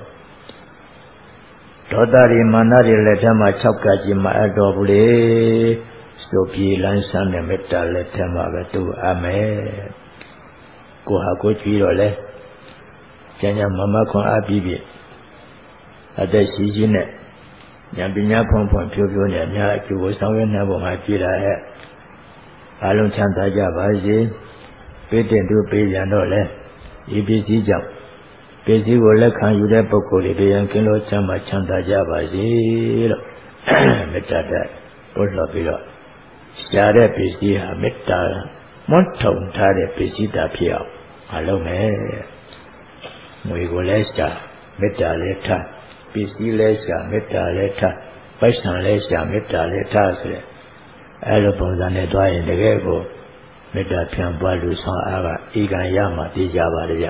ဒေါသတွေမာနတွေလက်ထက်မှာ၆ကကြီးမအပ်တော့ဘူးလေဆိုပြေလန်းဆန်းတဲ့မေတ္တာလက်ထက်မှာပဲသူအပ်မယ်။ကိုဟာကိုကြည့်တော့လေကျန်ကျန်မမခွန်အပ်ပြီးပြီအသက်ရှိခြင်းနဲ့ဉာဏ်ပညာဖွံ့ဖွံ့ဖြိုးဖြိုးနဲ့အများအကျိုးကိုဆောင်ရွက်နိုင်ဖို့မှာကြည်လာရဲ့အလုံးချမ်းသာကြပါစေပေးတဲ့သူပေးရတော့လေဒီပစ္စည်းကြောင့်ပစ္စည်းကိုလက်ခံယူတဲ့ပုဂ္ဂိုလ်တွေတရားကင်းလို့ချမ်းသာချမ်းသာကြပါစေလို့မေတ္တာတက်ပို့လို့ပြီးတော့ရှားတဲ့ပစ္စည်းဟာမေတ္တာမွတ်ထုံထားတဲ့ပစ္စည်းတာဖြစ်အောင်မလုပ်နဲ့ငွေကိုလည်းရှားမေတ္တာလည်းထားပစ္စည်းလဲရှာမေတ္တာလဲထားပိုက်ဆံလဲရှာမေတ္တာလဲထားဆိုတဲ့အဲလိုပုံစံနဲ့တွားရင်တကယ်ကိုမေတ္တာဖြန့်ပွားလူဆောင်အားကဤကံရမှသိကြပါလေဗျ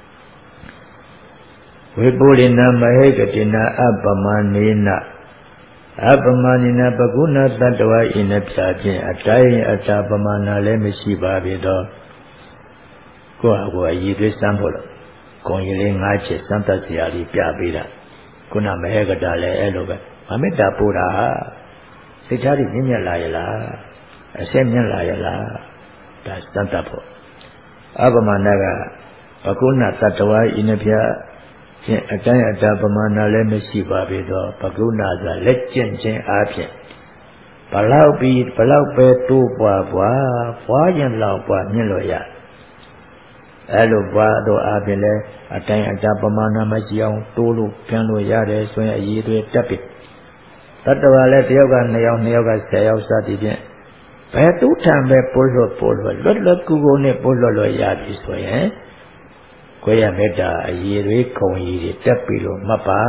ဝိပုရိနမဟေကတိနာအပမနေနအပမနေနပကုဏတတ္တဝဣနဖြာဖြင့်အတိုင်းအတာပမာဏလည်းမရှိပါပေတော့ကိုယ့်ဟာကိုယ်အည်သွေးစမ်းဖို့လို့ဂုံကြီးလေး၅ချက်စမ်းသပ်စရာလေးပြပေးတာခုနမဟေကတာလည်းအဲ့လိုပဲမမေတ္တာပို့တာစိတ်ထားကြီးမြင့်မြတ်လာရလားအစက်မြင့်လာရလားဒါစမ်းသပ်ဖို့အပမနာကပကုဏတတ္တဝဣနဖြာဖြင့်အတိုင်းအတာပမာဏလည်းမရှိပါပေတော့ပကုဏဆိုလက်ကျင့်ခြင်းအားဖြင့်ဘလောက်ပြီးဘလောက်ပဲတိုးပွားပွားပွားရင်လောက်ပွားမြင့်လို့ရအဲ့လိုပွားတော့အားဖြင့်လဲအတိုင်းအတာပမာဏမရှိအောင်တိုးလို့ပြန်လို့ရတယ်ဆိုရင်အရေးတွေတက်ပြီတတ္တဝါလည်းတယောက်ကနှစ်ယောက်နှစ်ယောက်ကဆယ်ယောက်စသည်ဖြင့်ဘယ်သူထံပဲပို့လို့ပို့လို့လွတ်လွတ်ကူကူနဲ့ပို့လို့လို့ရပြီဆိုရင်ကိုယ့်ရဲ့မေတ္တာအရေးတွေခုံကြီးတွေတက်ပြီလို့မှတ်ပါ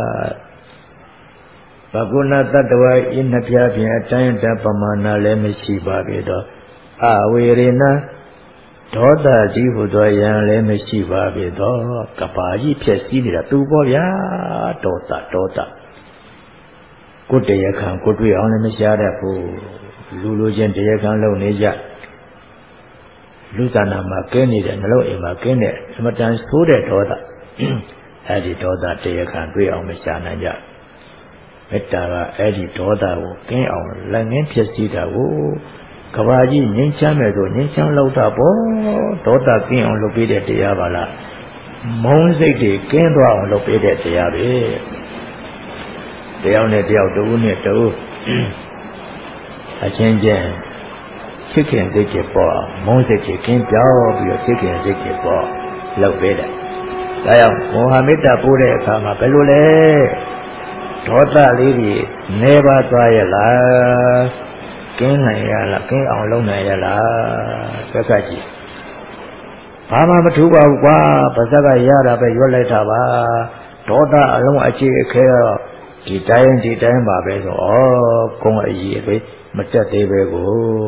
ဘဂုဏတတ္တဝါဤနှစ်ပြားဖြင့်အတိုင်းအတာပမာဏလည်းမရှိပါပြီတော့အဝေရေနဒေါသကြီးဟူသောယံလည်းမရှိပါပေတော့ကပါကြီးဖြစ်စည်းနေတာသူပေါ့ဗျာဒေါသဒေါသကိုယ်တရားခံကိုတွေ့အောင်လည်းမရှားတတ်ဘူးလူလူချင်းတရားခံလုပ်နေကြလူသနာမှာကင်းနေတဲ့နှလုံးအိမ်မှာကင်းတဲ့အမတန်ဆိုးတဲ့ဒေါသအဲ့ဒီဒေါသတရားခံတွေ့အောင်မရှားနိုင်ကြမေတ္တာကအဲ့ဒီဒေါသကိုကင်းအောင်လက်ငင်းဖြစ်စည်းတာကိုကဘာကြီးငြိမ်းချမ်းမယ်ဆိုငြိမ်းချမ်းလောက်တာပေါ့ဒေါသကင်းအောင်လုပ်ပေးတဲ့တရားပါလားမုန်းစိတ်တွေကင်းသွားအောင်လုပ်ပေးတဲ့တရားပဲတရားနဲ့တရားတူနဲ့တူအချင်းချင်းချစ်ခင်စိတ်ကြီးပေါ့မုန်းစိတ်ကြီးကင်းပြောင်းပြီးတော့ချစ်ခင်စိတ်ကြီးပေါ့လုပ်ပေးတယ်ဒါကြောင့်မောဟမေတ္တာပို့တဲ့အခါမှာဘယ်လိုလဲဒေါသလေးတွေနေပါသွားရဲ့လားကင်းနိုင်ရလားကင်းအောင်လုပ်နိုင်ရလားသက်ကကြည့်ဘာမှမထူပါဘူးကွာပါဇက်ကရတာပဲရွတ်လိုက်တာပါဒေါသအလုံးအခြေအခဲတော့ဒီတိုင်းဒီတိုင်းပါပဲဆိုဩကုန်းအကြီးပဲမတက်သေးပဲကို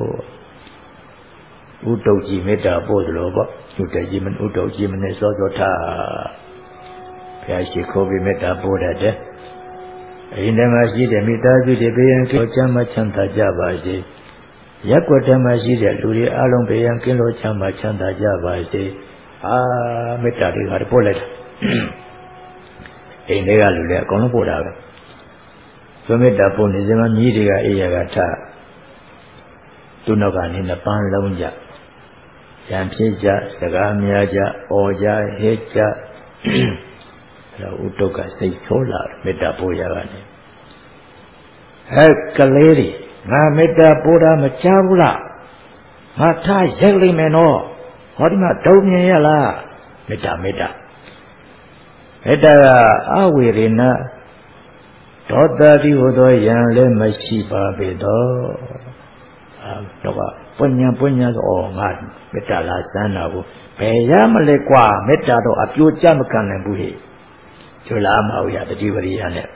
ဥတုတ်ကြီးမေတ္တာပို့သလိုပေါ့ဥတ္တကြီးမဥတုတ်ကြီးမနဲ့စောစောထားဘုရားရှိခိုးပြီးမေတ္တာပို့တတ်တယ်အရင်တည်းမှာရှိတဲ့မိသားစုတွေဘေးရန်ကင်းချမ်းသာချမ်းသာကြပါစေရက်ွက်တည်းမှာရှိတဲ့လူတွေအလုံးဘေးရန်ကင်းလို့ချမ်းသာချမ်းသာကြပါစေအာမေတ္တာတွေကပို့လိုက်တာအိမ်တွေကလူတွေအကုန်လုံးပို့တာပဲဆိုမေတ္တာပို့နေစမှာမြည်တွေကအေးရကထသူ့နောက်ကနေနှစ်ပန်းလုံးကြရံဖြစ်ကြစကားများကြအော်ကြဟဲ့ကြအဲ့တော့ဥတုကစိတ်ဆိုးလာမေတ္တာပို့ရကနေဟဲ့ကလေးတွေငါမေတ္တာပို့တာမချဘူးလားငါထားရိုက်လိုက်မယ်နော်ဟောဒီမှာဒုံမြင်ရလားမေတ္တာမေတ္တာမေတ္တာကအဝေရေနဒေါသတိဟူသောယံလည်းမရှိပါပေတော့အဲတော့ပညာပညာဆိုဩငါမေတ္တာလားစမ်းတာကိုဘယ်ရမလဲကွာမေတ္တာတော့အပြိုကြမခံနိုင်ဘူးဟဲ့ကျလာမဟုတ်ရတတိပရိယနဲ့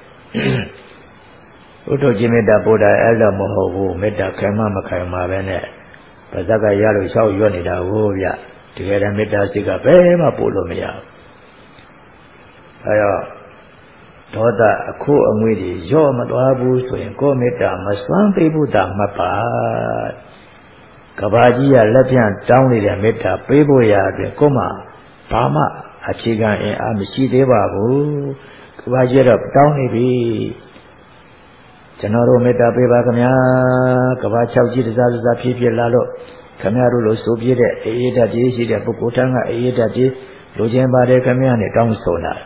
ဥဒ္ဓจิตမေတ္တာပို့တာအဲ့လိုမဟုတ်ဘူးမေတ္တာခိုင်မှမခိုင်မှပဲနဲ့ပါဇက်ကရလို့လျှောက်ရွတ်နေတာဟိုဗျတကယ်တမ်းမေတ္တာစိတ်ကဘယ်မှပို့လို့မရဘူးအဲတော့ဒေါသအခုအငွေတွေရော့မသွားဘူးဆိုရင်ကိုယ်မေတ္တာမစွမ်းပေးဖို့တာမှတ်ပါကဘာကြီးကလက်ပြတောင်းနေတဲ့မေတ္တာပေးဖို့ရအတွက်ကိုယ်မှဘာမှအခြေခံအင်အားမရှိသေးပါဘူးကဘာကြီးတော့တောင်းနေပြီကျွန်တော်တို့မေတ္တာပေးပါခင်ဗျာကဘာ၆ကြီးတစားတစားဖြည်းဖြည်းလာလို့ခင်ဗျားတို့လိုဆိုပြတဲ့အေးအေးဓာတ်ကြီးရှိတဲ့ပုဂ္ဂိုလ်ထံကအေးအေးဓာတ်ကြီးလိုချင်ပါတယ်ခင်ဗျာနဲ့တောင်းဆိုလာ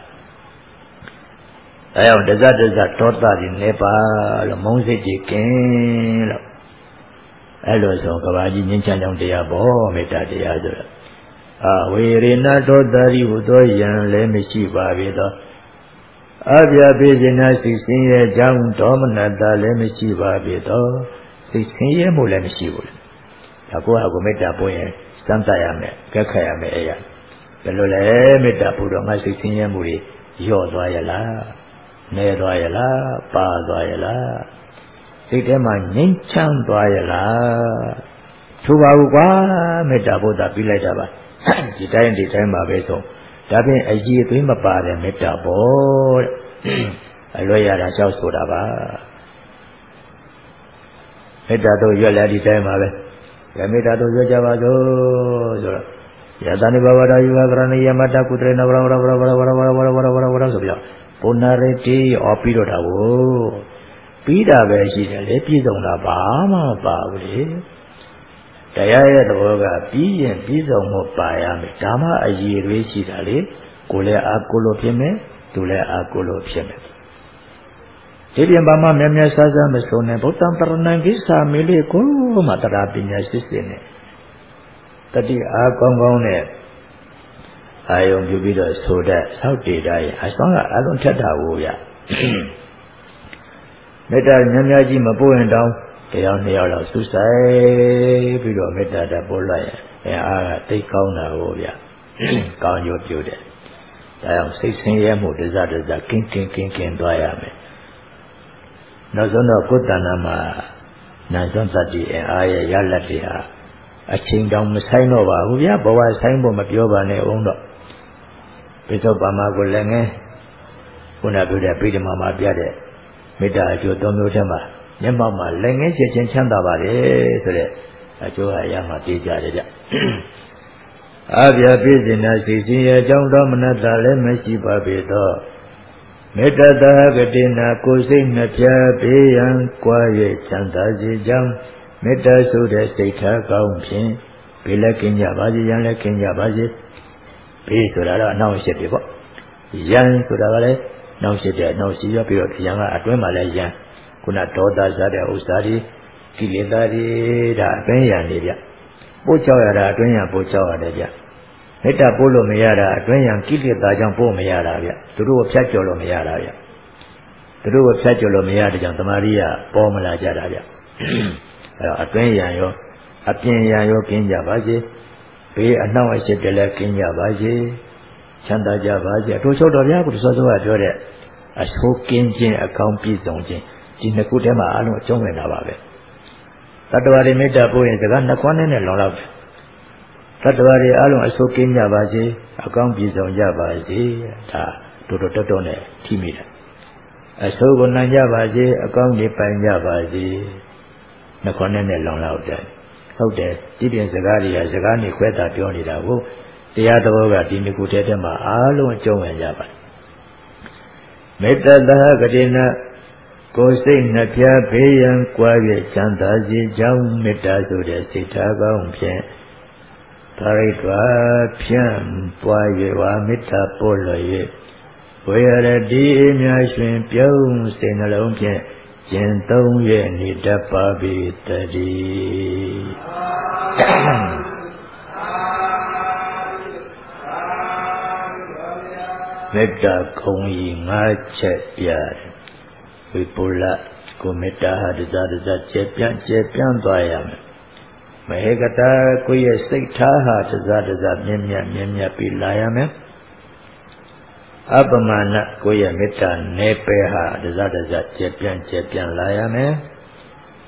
အဲအောင်တဇတ်တဇတ်ဒေါသကြီးနေပါလို့မုန်းစိတ်ကြီးကင်းလို့အဲလိုဆိုကဘာကြီးငြိမ်းချမ်းကြောင်းတရားပေါ့မေတ္တာတရားဆိုတော့အဝေရေနဒေါသရီဟုသောယံလည်းမရှိပါပေသောအပြာပိစိနာစိတ်ဆင်းရဲကြောင်းဒေါမနတာလည်းမရှိပါပေသောစိတ်ဆင်းရဲမှုလည်းမရှိဘူးဒါကိုယ့်ဟာကိုမေတ္တာပို့ရင်စမ်းသပ်ရမယ်ကြက်ခတ်ရမယ်အဲ့ရဘယ်လိုလဲမေတ္တာပို့တော့ငါစိတ်ဆင်းရဲမှုတွေလျော့သွားရလားနေသွားရလားပါသွားရလားစိတ်ထဲမှာငြိမ်းချမ်းသွားရလားထူပါဘူးကွာမေတ္တာပို့တာပြီးလိုက်တာပါဒီတိုင်းဒီတိုင်းပါပဲဆိုဒါဖြင့်အည်အသွေးမပါတဲ့မေတ္တာပေါ့တဲ့အလွယ်ရတာလျှောက်ဆိုတာပါမေတ္တာတို့ရွက်လည်းဒီတိုင်းပါပဲယမေတ္တာတို့ရွက်ကြပါစို့ဆိုတော့ယတနိဘဝတာယူကရဏိယမတ္တကုတရေနဝရဝရဝရဝရဝရဝရဝရဝရဝရဝရဆိုပြီးတော့ပုဏ္ဏရတိဩပြီးတော့တာကိုပြီးတာပဲရှိတယ်လေပြည့်စုံတာဘာမှမပါဘူးလေတရားရဲ့သဘောကပြီးရင်ပြည့်စုံမှုပါရမယ်ဒါမှအရည်ရွေးရှိတာလေကိုယ်လည်းအာကိုလိုဖြစ်မယ်သူလည်းအာကိုလိုဖြစ်မယ်ဒီပြင်ဘာမှမြဲမြဲဆဆမစုံနဲ့ဗုဒ္ဓံတရဏံကိစ္ဆာမေလေးကိုမှတရားပညာရှိစေနဲ့တတိအားကောင်းကောင်းနဲ့အာယုံပြုပြီးတော့ဆိုတဲ့ဆောက်တည်တိုင်းအဆောင်ကအလုံးထက်တာကိုဗျမေတ္တာညံ့ညကြီးမပို့ရင်တောင်းတရားနှစ်ယောက်လောက်စူးစိုက်ပြီးတော့မေတ္တာတပို့လိုက်ရင်အဲအားကသိကောင်းတာကိုဗျကောင်းရုပ်ပြုတယ်ဒါကြောင့်စိတ်ဆင်းရဲမှုတစတစကင်းကင်းကင်းကင်းသွားရမယ်နောက်ဆုံးတော့ကိုယ်တဏ္ဍာမှာနာစွမ်းသတ္တိအားရဲ့ရလက်တွေဟာအချိန်တောင်မဆိုင်တော့ပါဘူးဗျာဘဝဆိုင်ဖို့မပြောပါနဲ့အောင်တော့ပိဿပါမကိုလည်းငယ်ခုနပြောတဲ့ပိဋကမာမှာပြတဲ့မေတ္တာအကျိုးသုံးမျိုးထဲမှာမျက်မှောက်မှာလည်းငယ်ချက်ချင်းချမ်းသာပါတယ်ဆိုတဲ့အကျိုးအရာမှာသိကြတယ်ဗျအပြာပိစိနာစိတ်ရှင်ရဲ့အကြောင်းတော်မနတလည်းမရှိပါပေသောမေတ္တာဂတိနာကိုယ်စိတ်နှပြဘေးရန်ကွာ၍ချမ်းသာစေကြောင်းမေတ္တာဆိုတဲ့စိတ်ထားကောင်းဖြင့်ဘေးလည်းကင်းကြပါစေရန်လည်းကင်းကြပါစေဘေးဆိုတာတော့အနှောင့်အယှက်တွေပေါ့ရန်ဆိုတာကလည်းနှောင့်ယှက်တဲ့အနှောင့်အယှက်ရပြီးတော့ရန်ကအတွင်းမှာလည်းရန်ခုနဒေါသစားတဲ့ဥစ္စာတွေကိလေသာတွေဒါအတွင်းရန်တွေဗျပို့ချောက်ရတာအတွင်းရန်ပို့ချောက်ရတယ်ဗျမေတ္တာပို့လို့မရတာအတွင်းရန်ကိလေသာကြောင့်ပို့မရတာဗျသူတို့ကိုဖြတ်ကျော်လို့မရတာဗျသူတို့ကိုဖြတ်ကျော်လို့မရတဲ့ကြောင့်တမာရီကပေါ်မလာကြတာဗျအဲတော့အတွင်းရန်ရောအပြင်ရန်ရောကင်းကြပါစေဘေးအနှောင့်အယှက်တွေလည်းကင်းကြပါစေချမ်းသာကြပါစေအထူးချုပ်တော်ဗျာကုသစောစောကပြောတဲ့အဆိုးကင်းခြင်းအကောင်းပြည့်စုံခြင်းဒီနှစ်ခုထဲမှာအလုံးအကျုံးဝင်တာပါပဲတတ္တဝါတွေမေတ္တာပို့ရင်စကားနှစ်ခွန်းနဲ့လုံလောက်တယ်တတ္တဝါတွေအလုံးအဆိုးကင်းကြပါစေအကောင်းပြည့်စုံကြပါစေဒါတို့တို့တော်တော်နဲ့ထိမိတယ်အဆိုးကိုနိုင်ကြပါစေအကောင်းတွေပိုင်ကြပါစေနှစ်ခွန်းနဲ့လုံလောက်တယ်ဟုတ်တယ်ဒီပြင်စကားတွေကစကားနဲ့ခွဲတာပြောနေတာကိုတရားတော်ကဒီနှစ်ခုထဲထဲမှာအားလုံးအကျုံးဝင်ကြပါတယ်မေတ္တာဂတိနာကိုယ်စိတ်နှပြဘေးရန်ကွာ၍ချမ်းသာစေကြောင်းမေတ္တာဆိုတဲ့စိတ်ထားကောင်းဖြင့်ပရိဒ္ဓဝဖြန့်ပွား၍ဝါမေတ္တာပို့လျ၍ဝေရတိအမြရွှင်ပြုံးစိတ်နှလုံးဖြင့်ကျင့်သုံး၍နေတတ်ပါပေတည်းမေတ္တာခုံကြီးငါးချက်ပြတယ်ဝိပုလကိုမေတ္တာဟာတစားတစားကျက်ပြန့်ကျက်ပြန့်သွားရမယ်မဟေကတာကိုရဲ့စိတ်ထားဟာတစားတစားမြင့်မြတ်မြင့်မြတ်ပြီးလာရမယ်အပမာဏကိုရဲ့မေတ္တာနေပယ်ဟာတစားတစားကျက်ပြန့်ကျက်ပြန့်လာရမယ်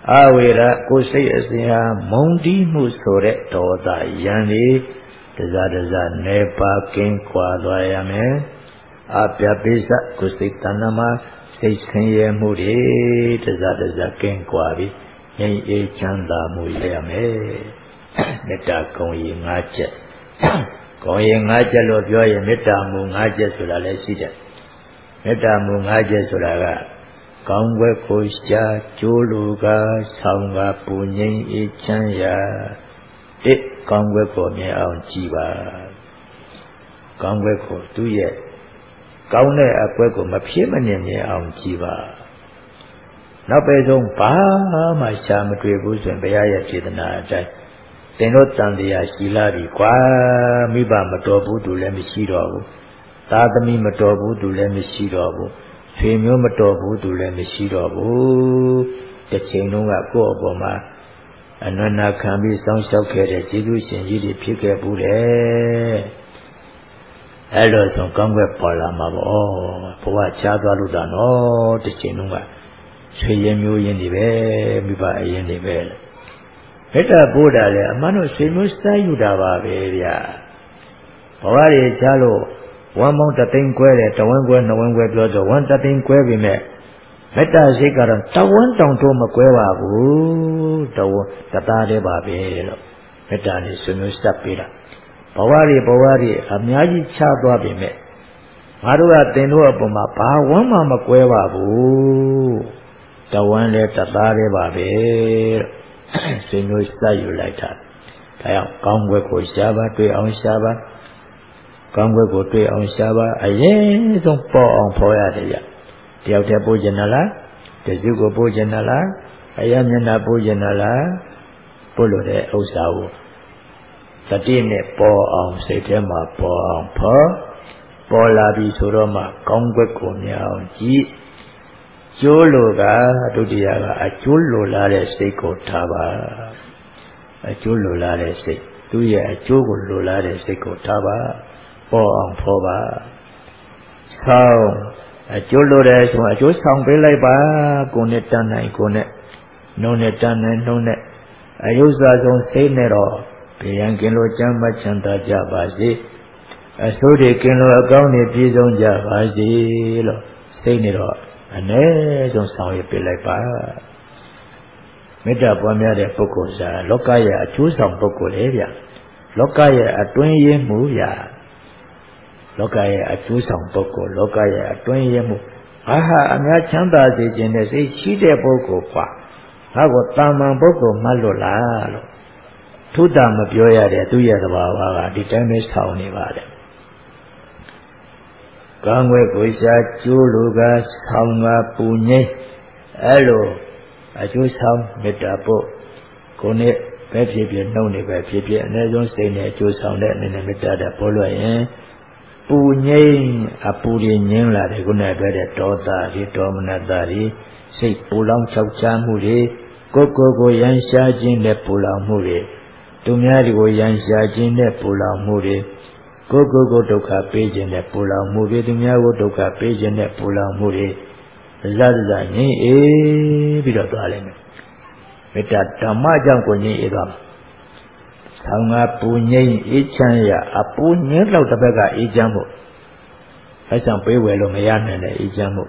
အဝေရကိုယ်စိတ်အစဉ်ဟာမုံတီးမှုဆိုတဲ့ဒေါသယံလေးတစားတစားနေပါကင်းကွာသွားရမယ်အပြပိစကိုယ်စိတ်တဏ္ဍမှာစိတ်ဆင်းရဲမှုတွေတစားတစားကင်းကွာပြီးငြိမ်းအေးချမ်းသာမှုရရမယ်မေတ္တာကုံကြီး၅ချက်ကုံကြီး၅ချက်လို့ပြောရင်မေတ္တာမူ၅ချက်ဆိုတာလည်းရှိတယ်မေတ္တာမူ၅ချက်ဆိုတာကကောင်းွယ်ကိုရှားကျိုးလူကဆောင်းကပူငြိမ်းအေးချမ်းရာတစ်ကောင်းွယ်ကိုမြင်အောင်ကြည်ပါကောင်းွယ်ကိုသူ့ရဲ့ကောင်းတဲ့အကွက်ကိုမဖြစ်မနေမြင်အောင်ကြည်ပါနောက်ပဲဆုံးဘာမှရှားမတွေ့ဘူးဆိုရင်ဘုရားရဲ့ခြေတနာအတိုင်းသင်တို့တန်တရားရှိလာပြီကွာမိဘမတော်ဘူးသူလည်းမရှိတော့ဘူးသာသမီမတော်ဘူးသူလည်းမရှိတော့ဘူးဆွေမျိုးမတော်ဘူးသူလည်းမရှိတော့ဘူးတစ်ချိန်လုံးကကိုယ့်အပေါ်မှာအနန္နာခံပြီးစောင့်ရှောက်ခဲ့တဲ့ကျေးဇူးရှင်ကြီးတွေဖြစ်ခဲ့ဘူးတယ်အဲ့လိုဆိုကောင်းကွက်ပေါ်လာမှာပေါ့ဘဝချားသွားလို့တာနော်တစ်ချိန်လုံးကဆွေရင်မျိုးရင်းတွေပဲမိဘအရင်တွေပဲမေတ္တာပို့တာလေအမှန်တော့ဆွေမျိုးစိုက်ယူတာပါပဲဗျာဘဝတွေချားလို့ဝမ်းမောင်းတသိန်းခွဲတယ်တဝန်းခွဲနှစ်ဝန်းခွဲပြောတော့ဝမ်းတသိန်းခွဲပြီမဲ့မေတ္တာစိတ်ကတော့တဝန်းတောင်တော့မကွဲပါဘူးတဝန်းတသားတည်းပါပဲလို့မေတ္တာနဲ့ဆွေမျိုးစပ်ပေးတာဘဝတွေဘဝတွေအများကြီးချသွားပြီမဲ့ငါတို့ကသင်တို့အပေါ်မှာဘာဝမ်းမှမကွဲပါဘူးတဝန်းလည်းတသားတည်းပါပဲဆွေမျိုးစပ်ယူလိုက်တာဒါကြောင့်ကောင်းွယ်ကိုရှားပါတွေ့အောင်ရှားပါကောင်းွယ်ကိုတွေ့အောင်ရှားပါအရင်ဆုံးပေါ်အောင်ဖော်ရတယ်ကြတယောက်တည်းပို့ကျင်လားတစုကိုပို့ကျင်လားအယမျက်နှာပို့ကျင်လားပို့လို့တဲ့ဥစ္စာကိုတတိနဲ့ပေါ်အောင်စိတ်ထဲမှာပေါ်အောင်ဖော်ပေါ်လာပြီဆိုတော့မှကောင်းွယ်ကိုမြင်အောင်ကြည့်ကျိုးလိုကဒုတိယကအကျိုးလိုလာတဲ့စိတ်ကိုထားပါအကျိုးလိုလာတဲ့စိတ်သူ့ရဲ့အကျိုးကိုလိုလာတဲ့စိတ်ကိုထားပါပေါ်အောင်ဖော်ပါဆောင်းအကျိုးလိုတယ်ဆိုအကျိုးဆောင်ပေးလိုက်ပါကိုယ်နဲ့တန်နိုင်ကိုယ်နဲ့နှုံးနဲ့တန်နိုင်နှုံးနဲ့အယုဇ္ဇာဆုံးစိတ်နဲ့တော့ဘယံကင်းလို့ချမ်းမချမ်းသာကြပါစေအဆိုးတွေကင်းလို့အကောင်းတွေပြည့်စုံကြပါစေလို့စိတ်နဲ့တော့အ ਨੇ ဆုံးဆောင်ရပေးလိုက်ပါမေတ္တာပွားများတဲ့ပုဂ္ဂိုလ်စားလောကရဲ့အကျိုးဆောင်ပုဂ္ဂိုလ်လေဗျလောကရဲ့အတွင်းရင်းမှုဗျာလောကရဲ့အကျိုးဆောင်ပုဂ္ဂိုလ်လောကရဲ့အတွင်းရင်းမှုအာဟာအများချမ်းသာစေခြင်းနဲ့စိတ်ရှိတဲ့ပုဂ္ဂိုလ်ကွာငါ့ကိုတာမန်ပုဂ္ဂိုလ်မှတ်လို့လားလို့ထုတာမပြောရတဲ့သူ့ရဲ့သဘာဝကဒီတိုင်းပဲဆောင်နေပါတယ်ကောင်းွယ်ကိုရှားကျိုးလူကဆောင်းကပူငိမ့်အဲ့လိုအကျိုးဆောင်မေတ္တာပို့ကိုနဲ့ပဲဖြစ်ဖြစ်နှုတ်နေပဲဖြစ်ဖြစ်အနည်းဆုံးစိတ်နဲ့အကျိုးဆောင်တဲ့အနေနဲ့မေတ္တာတဲ့ပို့လို့ရင်ပူငိမ့်အပူတွေငင်းလာတယ်ခုနကပြောတဲ့ဒေါသတွေဒေါမနတတွေစိတ်ပူလောင်ချောက်ချားမှုတွေကိုကိုယ်ကိုရန်ရှားခြင်းနဲ့ပူလောင်မှုတွေသူများတွေကိုရန်ရှားခြင်းနဲ့ပူလောင်မှုတွေကိုယ်ကိုယ်ကိုဒုက္ခပေးခြင်းနဲ့ပူလောင်မှုတွေသူများကိုဒုက္ခပေးခြင်းနဲ့ပူလောင်မှုတွေဇာဇာငြိမ့်အေးပြီးတော့သွားလိမ့်မယ်မေတ္တာဓမ္မကြောင့်ကိုငြိမ့်အေးသွားမှာဆောင်းကပူငြိမ့်အေးချမ်းရအပူငြင်းတော့တစ်ဘက်ကအေးချမ်းမှုအဲဆောင်ပေးဝယ်လို့မရနိုင်တဲ့အေးချမ်းမှု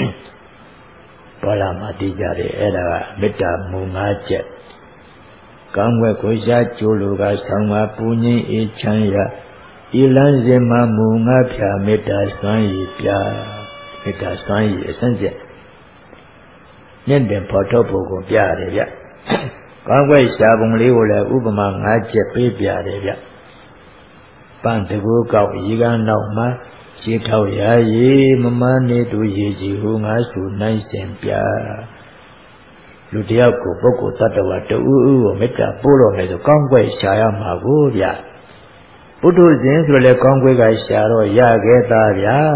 ပေါ်လာမှတည်ကြတယ်အဲ့ဒါကမေတ္တာမူ၅ချက်ကောင်းွယ်ကိုရှားကျိုးလိုကဆောင်းကပူငြိမ့်အေးချမ်းရဤလန်းစဉ်မှာမူငါဖြာမေတ္တာစွမ်းရည်ပြမေတ္တာစွမ်းရည်အစစမြင့်တင်ဖော်ထုတ်ဖို့ကိုပြရတယ်ဗျ။ကောင်းွယ်ရှားပုံလေးကိုလည်းဥပမာ၅ချက်ပေးပြတယ်ဗျ။ပန့်တကူကောက်ဤကနောက်မှာရှင်းထောက်ရရေမမနေသူရေကြီးဟူငါစုနိုင်စဉ်ပြလူတယောက်ကိုပုဂ္ဂိုလ်တ attva တူဦးဦးကိုမေတ္တာပို့လို့မယ်ဆိုကောင်းွယ်ရှားရမှာကိုဗျ။ပုထုဇဉ်ဆိုလည်းကောင်းကွယ်ကရှာတော့ရခဲ့သားဗျာ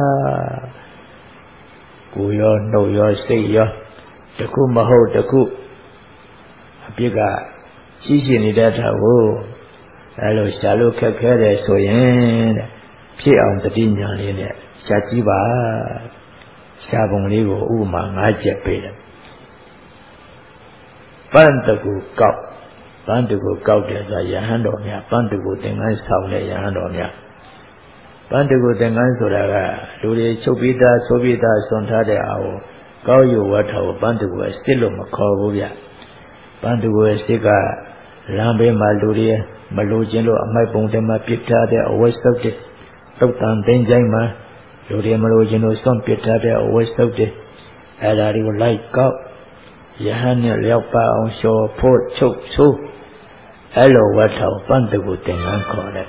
ကိုရောနှုတ်ရောစိတ်ရောတခုမဟုတ်တခုအပြစ်ကရှိရှိနေတတ်တာကိုအဲလိုရှာလို့ခက်ခဲတယ်ဆိုရင်တဲ့ဖြစ်အောင်တတိညာလေးနဲ့ရှာကြည့်ပါရှာပုံလေးကိုဥပမာ၅ချက်ပေးတယ်ပန်းတကူကောက်ပန်းတကူကောက်တယ်ဆိုရဟန်းတော်များပန်းတကူသင်္ကန်းဆောင်တဲ့ရဟန်းတော်များပန်းတကူသင်္ကန်းဆိုတာကလူတွေချုပ်ပြီးသားဆိုပြီးသားဆွန်ထားတဲ့အာကိုကောက်ယူဝတ်ထားကိုပန်းတကူအစ်စ်လို့မခေါ်ဘူးဗျပန်းတကူအစ်စ်ကလမ်းဘေးမှာလူတွေမလိုချင်လို့အမိုက်ပုံထဲမှာပြစ်ထားတဲ့အဝတ်စုပ်တွေတုတ်တန်သိမ်းချိုင်းမှာလူတွေမလိုချင်လို့ဆွန့်ပစ်ထားတဲ့အဝတ်စုပ်တွေအဲ့ဒါတွေကိုလိုက်ကောက်ယဟန်နဲ့လျောက်ပါအောင်လျှော်ဖို့ချုပ်ဆိုးအဲ့လိုဝတ်ထောင်ပန်းတကူသင်္ကန်းခေါ်တယ်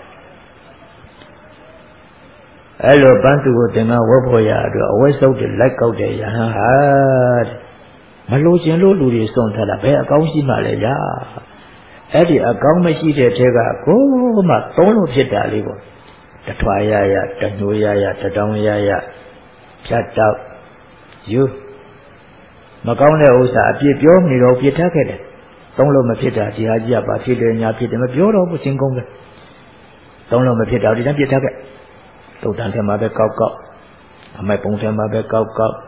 အဲ့လိုပန်းတကူသင်္ကန်းဝတ်ဖို့ရအတွက်အဝတ်စုပ်တွေလိုက်ကောက်တဲ့ယဟန်ဟာမလိုချင်လို့လူတွေဆွန့်ထားတာဘယ်အကောင်းရှိမှလဲညာအဲ့ဒီအကောင်းမရှိတဲ့ထဲကကိုယ်မှသုံးလို့ဖြစ်တာလေးပေါ့တထွာရရတညိုရရတတောင်းရရဖြတ်တော့ယူမကောင်းတဲ့ဥစ္စာအပြစ်ပြောနေတော့ပြစ်ထားခဲ့တယ်သုံးလို့မဖြစ်တာဒီဟာကြီးကဘာဖြစ်တယ်ညာဖြစ်တယ်မပြောတော့ဘူးစင်ကုန်ပဲသုံးလို့မဖြစ်တာဒီတိုင်းပြစ်ထားခဲ့တုတ်တန်ထဲမှာပဲကောက်ကောက်အမိုက်ပုံထဲမှာပဲကောက်ကောက်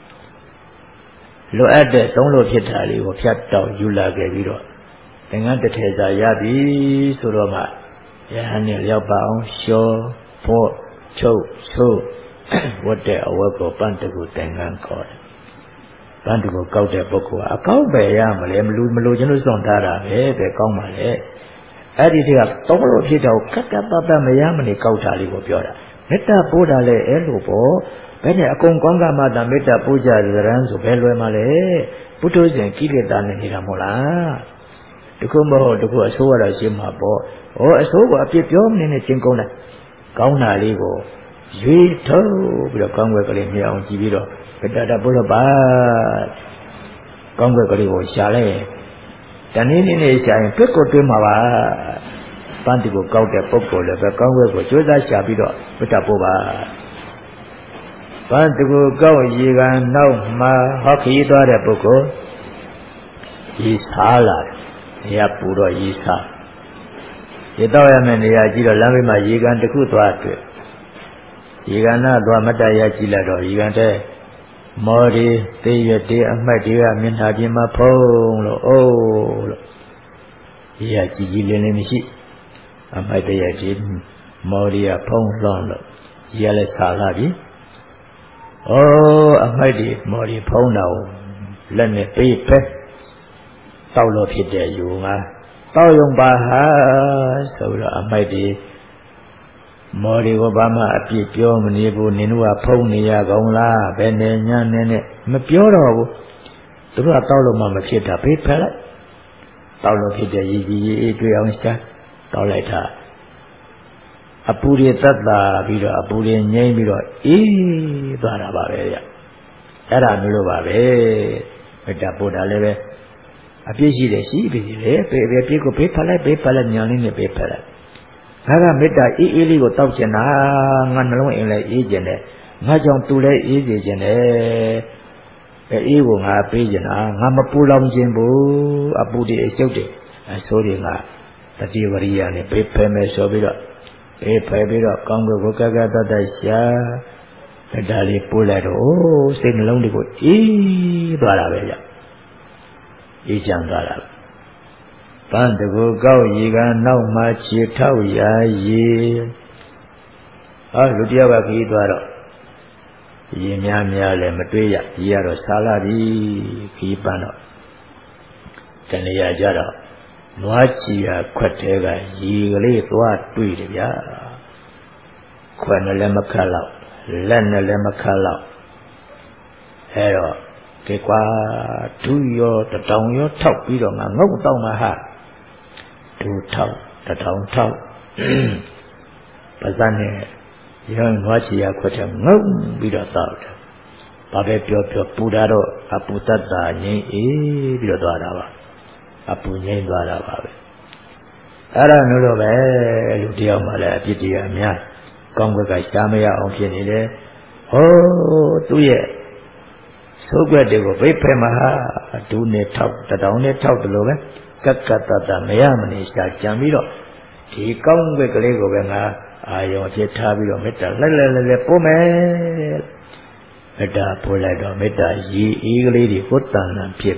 လိုအပ်တဲ့သုံးလို့ဖြစ်တာလေးကိုဖြတ်တော့ယူလာခဲ့ပြီးတော့သင်္ကန်းတစ်ထည်စာရပြီဆိုတော့မှယဟန်နဲ့လျောက်ပါအောင်လျှော်ဖို့ချုပ်ဆိုးဝတ်တဲ့အဝတ်ကိုပန်းတကူသင်္ကန်းခေါ်တယ်ပန်းတကူကောက်တဲ့ပုဂ္ဂိုလ်ကအကောက်ပဲရမလဲမလူမလူချင်းလို့စွန့်ထားတာပဲပဲကောင်းပါလေအဲ့ဒီတည်းကသုံးလို့ဖြစ်တော့ကက်ကက်ပတ်ပတ်မရမနေကောက်တာလေးကိုပြောတာမေတ္တာပို့တာလေအဲ့လိုပေါ့ဘယ်နဲ့အကုန်ကောင်းကမှသာမေတ္တာပို့ကြရတဲ့ဆိုဘယ်လွယ်မှလဲပုထုဇဉ်ကိလေသာနဲ့နေတာမဟုတ်လားတခုမဟုတ်တခုအဆိုးရတာရှိမှာပေါ့ဟောအဆိုးကအပြစ်ပြောမနေနဲ့ချင်းကုန်းတယ်ကောင်းတာလေးကိုရွေးထုတ်ပြီးတော့ကောင်းွယ်ကလေးမြင်အောင်ကြည့်ပြီးတော့ပတ္တတပုရပါကောင်းွယ်ကလေးကိုရှာလိုက်တနည်းနည်းနဲ့ရှာရင်ပြစ်ကိုတွင်းမှာပါပန်းတီကိုကောက်တဲ့ပုဂ္ဂိုလ်လည်းပဲကောင်းွယ်ကိုကြိုးစားရှာပြီးတော့ပတ္တပုပါပန်းတီကိုကောက်ရေကန်နောက်မှာဟောခရီးသွားတဲ့ပုဂ္ဂိုလ်ဒီစားလာတယ်နေရာပူတော့ရေးစားရေတော့ရမယ့်နေရာကြည့်တော့လမ်းဘေးမှာရေကန်တစ်ခုသွားတွေ့ရေကန်နာသွားမတရကြည့်လိုက်တော့ရေကန်တဲ့မော်ဒီသေးရတဲ့အမှတ်တွေကမျက်နှာပြင်မှာဖုံးလို့အိုးလို့ရေကကြည်ကြည်လင်းလင်းမရှိအမှတ်တရဒီမော်ဒီကဖုံးလွှမ်းလို့ရေကလည်းစားလာပြီအိုးအမှတ်ဒီမော်ဒီဖုံးတော့လက်နဲ့ပေးဖက်တောက်လို့ဖြစ်တဲ့ယူငါတောက်ယုံပါဟာဆိုတော့အမိုက်ဒီမော်ဒီကိုဘာမှအပြစ်ပြောမနေဘူးနင်တို့ကဖုံးနေရကောင်းလားဘယ်နဲ့ညနဲ့နဲ့မပြောတော့ဘူးသူတို့ကတောက်လို့မှမဖြစ်တာဘေးဖက်လိုက်တောက်လို့ဖြစ်တဲ့ရည်ကြီးအေးတွေ့အောင်ရှာတောက်လိုက်တာအပူတွေသက်သာပြီးတော့အပူတွေငြိမ့်ပြီးတော့အေးသွားတာပါပဲဗျအဲ့ဒါမျိုးလိုပါပဲမေတ္တာပို့တာလည်းပဲအပြည့်ရှိတယ်ရှိပြီလေပေပေပြည့်ကိုပေးဖက်လိုက်ပေးဖက်လိုက်ညာလေးနဲ့ပေးဖက်လိုက်ဒါကမေတ္တာအေးအေးလေးကိုတောက်ချင်တာငါနှလုံးအိမ်လည်းအေးချင်တယ်ငါကြောင့်သူလည်းအေးစေချင်တယ်အေးကိုငါပေးချင်တာငါမပူလောင်ချင်ဘူးအပူတွေအရှုပ်တွေအဆိုးတွေကတတိဝရိယနဲ့ပေးဖယ်မယ်ဆိုပြီးတော့ပေးဖယ်ပြီးတော့ကောင်းကိုကကတတရှာမေတ္တာလေးပို့လိုက်တော့အိုးစိတ်နှလုံးတွေကိုအေးသွားတာပဲဗျအေးချမ်းသွားတာပန်းတကူကောက်ရေကနောက်မှခြေထောက်ရာရေဟောလူတယောက်ကခီးသွားတော့ရေများများလည်းမတွေးရရေကတော့စားလာပြီခီးပန်းတော့တဏှာကြတော့နွားချီရခွက်တဲကရေကလေးသွားတွေးတယ်ဗျာခွက်နဲ့လည်းမခတ်တော့လက်နဲ့လည်းမခတ်တော့အဲတော့ကဲကွာဒူရောတတောင်ရောထောက်ပြီးတော့ငါငုတ်တော့မှာဟာဒူထောက်တတောင်ထောက်ပါးစပ်နဲ့ရောနွားချီရခွက်ထဲငုတ်ပြီးတော့တောက်တယ်ဘာပဲပြောပြောပူတာတော့အပူတတ်တာငြိမ်းအေးပြီးတော့သွားတာပါအပူငြိမ်းသွားတာပါပဲအဲ့ဒါမျိုးတော့ပဲလူတယောက်မှလည်းအပြစ်တရားများကောင်းကကရှားမရအောင်ဖြစ်နေတယ်ဟောသူ့ရဲ့သုကွက်တွေကိုဘိဖယ်မဟာဒူးနဲ့ထောက်တတောင်နဲ့ထောက်တယ်လို့ပဲကက်ကတတမရမနေရှာကြံပြီးတော့ဒီကောင်းကွက်ကလေးကိုပဲငါအာယုံဖြစ်ထားပြီးတော့မေတ္တာလက်လက်လက်လက်ပို့မယ်မေတ္တာပို့လိုက်တော့မေတ္တာရည်အေးကလေးတွေကိုတန်တန်ဖြစ်ပြီး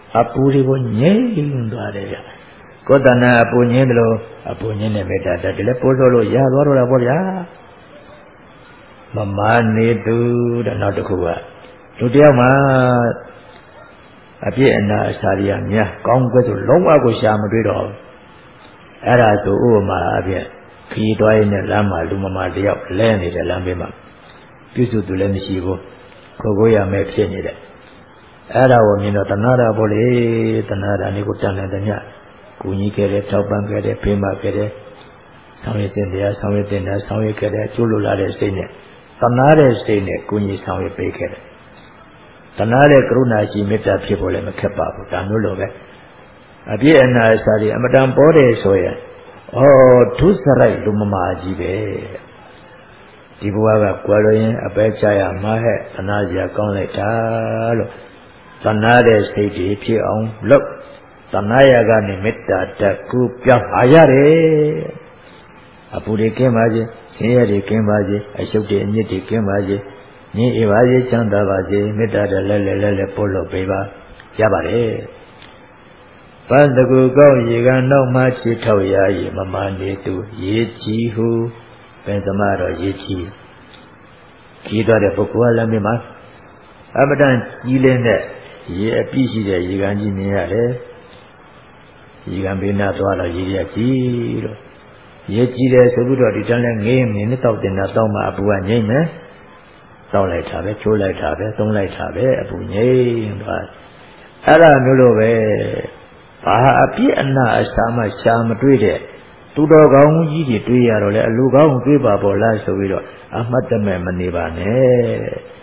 အပူတွေကိုငြိမ်းသွားတယ်ဗျကိုယ်တဏ္ဍာအပူငြိမ်းတယ်လို့အပူငြိမ်းတဲ့မေတ္တာတတ်တယ်လေပိုးစိုးလို့ရသွားတော့တာပေါ့ဗျာမမာနေသူတဲ့နောက်တစ်ခုကလူတယောက်မှာအပြည့်အနာအစာရများကောင်းကွယ်ဆိုလုံးဝကိုရှာမတွေ့တော့အဲ့ဒါဆိုဥပမာအပြည့်ခီးတွားရင်းနဲ့လမ်းမှာလူမမာတယောက်လဲနေတဲ့လမ်းဘေးမှာပြုစုသူလည်းမရှိဘူးခိုးကိုရမယ်ဖြစ်နေတယ်အဲ့ဒါကိုမြင်တော့တဏှာတာပေါ့လေတဏှာတာนี่ကိုတန်တယ်တည်းများကိုကြီးခဲ့တယ်ထောက်ပံ့ခဲ့တယ်ဖေးမခဲ့တယ်ဆောင်ရည်တင်တရားဆောင်ရည်တင်တာဆောင်ရည်ခဲ့တယ်ကျိုးလိုလာတဲ့စိတ်နဲ့တဏှာတဲ့စိတ်နဲ့ကိုကြီးဆောင်ရည်ပေးခဲ့တယ်တဏှာတဲ့ကရုဏာရှိမေတ္တာဖြစ်ဖို့လည်းမခက်ပါဘူးဒါမျိုးလိုပဲအပြည့်အနာအစာတွေအမတန်ပေါ်တယ်ဆိုရင်ဩဒုစရိုက်လူမမာကြီးပဲဒီဘဝကကွယ်လွန်ရင်အပဲချရမှာဟဲ့တဏှာကြီးကောင်းလိုက်တာလို့တဏှာတဲ့စိတ်တွေဖြစ်အောင်လုပ်တဏှာရကနေမေတ္တာတက်ကူပြောင်းပါရတယ်အပူတွေကင်းပါစေဆင်းရဲတွေကင်းပါစေအရှုပ်တွေအညစ်တွေကင်းပါစေငြိမ်းအေးပါစေချမ်းသာပါစေမေတ္တာတဲ့လဲလဲလဲလဲပို့လို့ပေးပါရပါတယ်ပန်းတကူကောက်ရေကနောက်မှချီထောက်ရရေမမနေသူရေချီဟုပင်သမတော်ရေချီကြီးသွားတဲ့ပုဂ္ဂိုလ်ကလည်းမြင်ပါအမတန်ကြီးလင်းတဲ့ရေအပြည့်ရှိတဲ့ရေကန်ကြီးမြင်ရတယ်ရေကန်ဘေးနာသွားတော့ရေရကြီးလို့ရေကြီးတယ်ဆိုပြီးတော့ဒီတန်းလဲငေးမြင်နဲ့တောက်တင်တာတောက်မှအပူကငြိမ့်မယ်တောက်လိုက်တာပဲချိုးလိုက်တာပဲသုံးလိုက်တာပဲအပူငြိမ့်သွားအဲ့ဒါမျိုးလိုပဲဘာအပြည့်အနာအစာမှရှာမတွေ့တဲ့သူတော်ကောင်းကြီးတွေတွေ့ရတော့လေအလူကောင်းတွေ့ပါပေါ်လားဆိုပြီးတော့အမှတ်တမဲ့မနေပါနဲ့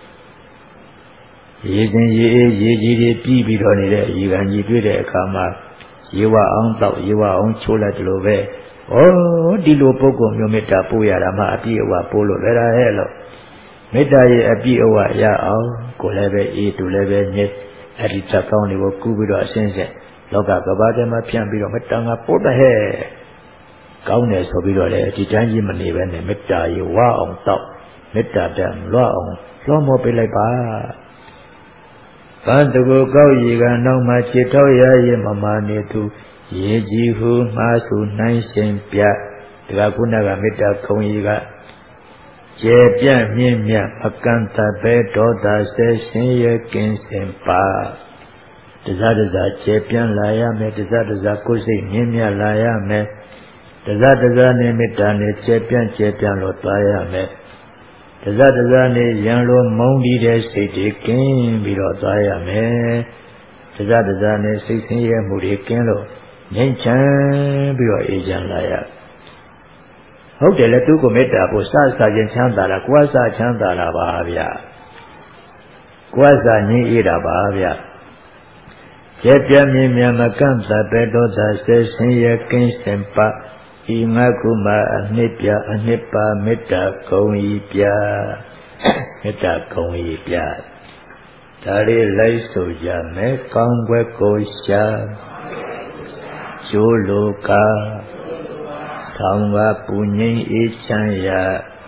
ရေစင်ရေအေးရေကြီးတွေပြီးပြီးတော့နေတဲ့ရေကန်ကြီးတွေ့တဲ့အခါမှာရေဝအောင်တောက်ရေဝအောင်ချိုးလိုက်တယ်လို့ပဲဩဒီလိုပုဂ္ဂိုလ်မျိုးမေတ္တာပို့ရတာမှအပြည့်အဝပို့လို့ရတာဟဲ့လို့မေတ္တာရဲ့အပြည့်အဝရအောင်ကိုယ်လည်းပဲအေးတူလည်းပဲညစ်အဲ့ဒီချက်ကောင်းတွေကိုကူးပြီးတော့အစင်းစင်လောကကဘာထဲမှာဖြန့်ပြီးတော့မေတ္တာငါပို့တဲ့ဟဲ့ကောင်းတယ်ဆိုပြီးတော့လေဒီတန်းကြီးမနေပဲနဲ့မေတ္တာရေဝအောင်တောက်မေတ္တာတန်လွှအောင်လွှမ်းမိုးပေးလိုက်ပါပန်းတကူကောက်ရေကနောက်မှခြေထောက်ရရင်မမာနေသူရေကြီးဟုမှားစုနိုင်ရှင်ပြဒါကခုနကမေတ္တာခုံကြီးကကျေပြန့်မြင့်မြတ်အကန့်တပဲဒေါသဆေရှင်ရဲ့ကင်းစင်ပါတစားတစားကျေပြန့်လာရမယ်တစားတစားကိုယ်စိတ်မြင့်မြတ်လာရမယ်တစားတစားနဲ့မေတ္တာနဲ့ကျေပြန့်ကျေပြန့်လို့သွားရမယ်တစားတစားနဲ့ရံလို့မုန်းပြီးတဲ့စိတ်တွေကင်းပြီးတော့သွားရမယ်တစားတစားနဲ့စိတ်ဆင်းရဲမှုတွေကင်းလို့ငြိမ်းချမ်းပြီးတော့အေးချမ်းလာရဟုတ်တယ်လေသူကမေတ္တာပို့စစချင်းချမ်းသာတာကိုယ်စချမ်းသာတာပါဗျာကိုယ်စငြိမ်းအေးတာပါဗျာကျေပြမြင်မြမကန့်သပဲဒေါသဆေဆင်းရဲကင်းစင်ပါဤငါကုမအနှစ်ပြအနှစ်ပါမေတ္တာဂုံဤပြမေတ္တာဂုံဤပြဒါလေးလိုက်ဆိုကြမယ်ကောင်းွယ်ကိုရှာကျိုးလိုကာဆောင်းပါပူငိမ့်အေးချမ်းရာ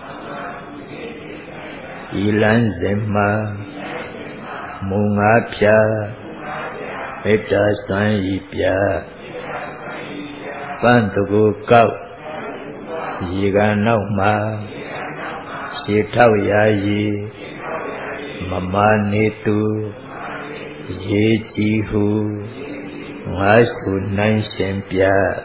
ဤလန်းစဉ်မှာမုံငါဖြာမေတ္တာစွမ်းဤပြပန်းတကူကောက်ရေကနောက်မှာခြေထောက်ရာရီမမာနေသူရေကြည်ဟုငါစုနိုင်ရှင်ပြ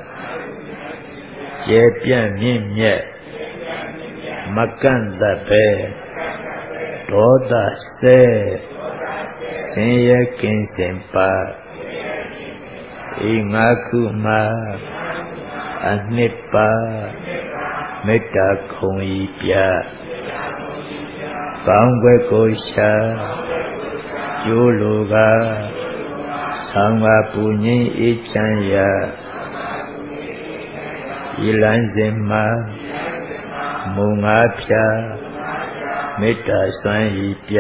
ကျေပြန့်မြင့်မြတ်မကန့်သပဲဒေါသဆဲဆင်းရဲကင်းစင်ပါဤငါခုမှာအနှစ်ပါမေတ္တာခုံဤပြကောင်းွယ်ကိုရှာကျိုးလိုကဆောင်းပါပူငိမ့်အေးချမ်းရာဤလန်းစဉ်မှာမုံငါဖြာမေတ္တာစွမ်းဤပြ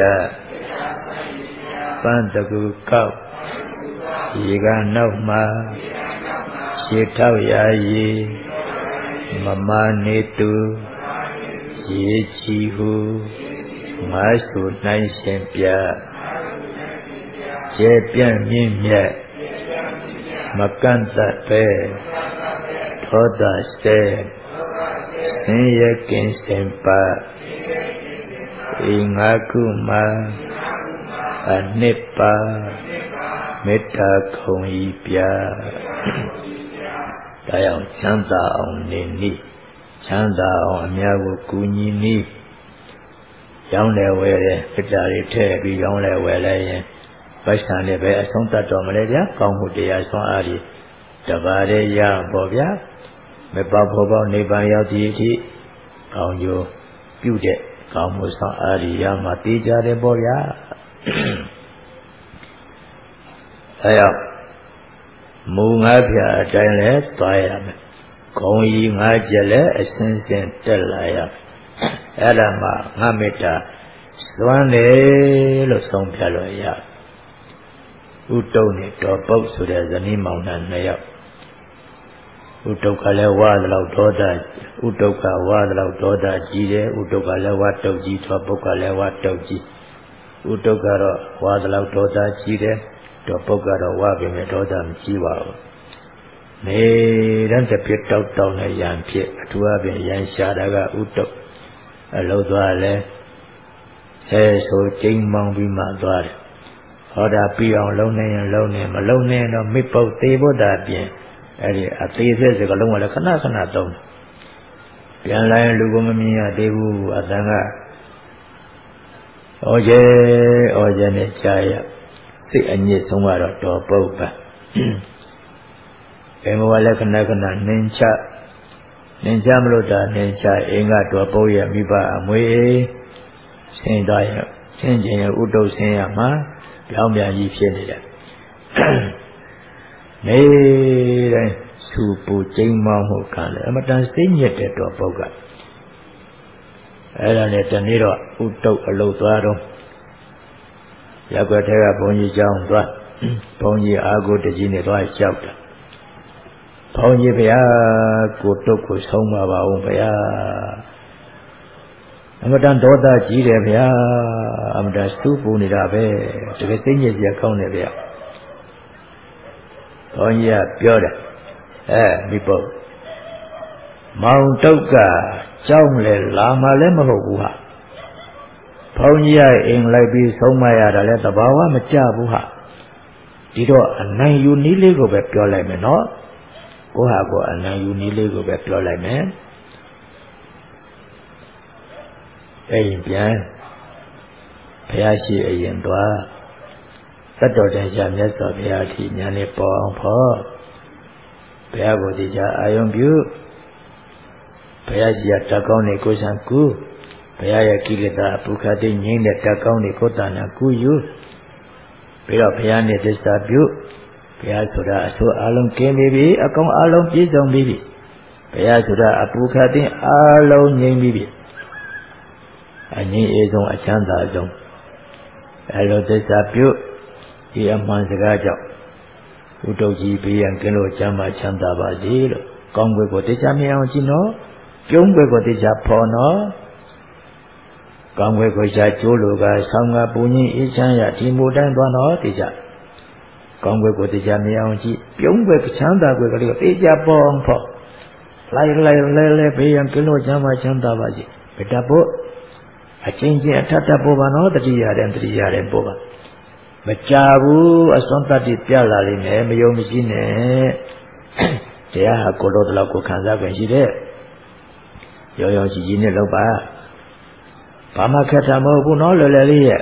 ပန်းတကူကောက်ရေကနောက်မှာခြေထောက်ရာရီမမာနေသူရေချီဟုငါစုနိုင်ရှင်ပြကျေပြန့်မြင့်မြတ် Makanta pe Thoda se Sinyakin simpa Ingakuma Anipa Metta Kong Ipya Dayang Chanda on Nini Chanda on Miago Kunini Young Lewe Pitari Tebi Young Lewe Pashan Lebe Asonta Domalia Konghudia Son Ari Tabare Ya Bobia Mepapo Nebaya Diti Kongyo Pude Kongmusan Ari Yamatija de Boya Aya Mungapia Jale Toyam Kongi Ngajale Essensen Telaya Elama Namita Swane Losong Paloya Utoni Topok Sudazani Mountain Naya Utokale Wadlau Doda Utoka Wadlau Doda Jide Utokale Watoji Topokale Watoji Utokaro Wadlau Doda Jide Topokaro Wabi Doda Mchiwa Ne Dante Pit out down a young pit to have been Yan Shadaga Utok Alodwale says so Jing Mong Bima Dware Oda P on Lone and Lone Malone and Mipo Table that bien a thesis a long Kanakana dome. Pian Lion Lugumia Devu Adanga Oje Ojane Chaya See a new somewhere to a popa. Emwala Kanakana Nincha Ninja Mlota Nincha Inga to a poya Miba Amwe Saint Daya Saint Udo Sayama. Young man, you feel it. Nay, Supu Jingma who can. I'm a dance thing yet at a boga. Ella let a needle who took a low throttle. Yagatera Pony John, Pony Ago the Genie Rice shelter. Pony Pia, go took was home of our own Pia. I'm a done daughter, Giria, I'm the Supu Nidabe, the thing is your conevia. Tonya, Pioda, eh, people. Mount Toka, Chongle, Lama Lemahobuha. Ponya in Libi, Somaya, the letter Bawa, Machabuha. Dido, and nine you nearly go back to your lemon, no? Ohago, and nine you nearly go back to your lemon. Ayin Pian Piashi Ayin Dwa Tato Tensha Mesa Piati Nyani Po Po Piago Dija Ayon Bu Piashi Takoni Kusanku Piaya Kilita Pukati Ning the Takoni Kotana Kuyu Pira Piani Desta Bu Piasura So Alon Kemibi Akong Alon Pizong Bibi Piasura Apukati Alon Ning Bibi Ani is on a chanda zone. Hello, this up you. Here, Mansagajo. Utoji be and Kilo Chama Chanda Bazil. Come with what is a meontino. Young with what is a pono. Come with what is a chuluga, Sanga Puni, Isaya, Timu Dandono, Tija. Come with what is a meonti. Young with Chanda with a Tija Pong Po. Like Lele be and Kilo Chama Chanda Bazi. Petapo. A change in Tata Boba, no, the Dia and the Dia and Boba. But Jabu, as one party Piala in Mayomicine, they are called Loco Kanza when she there. Yo, Gine Loba Pama Catamo, no, Lele.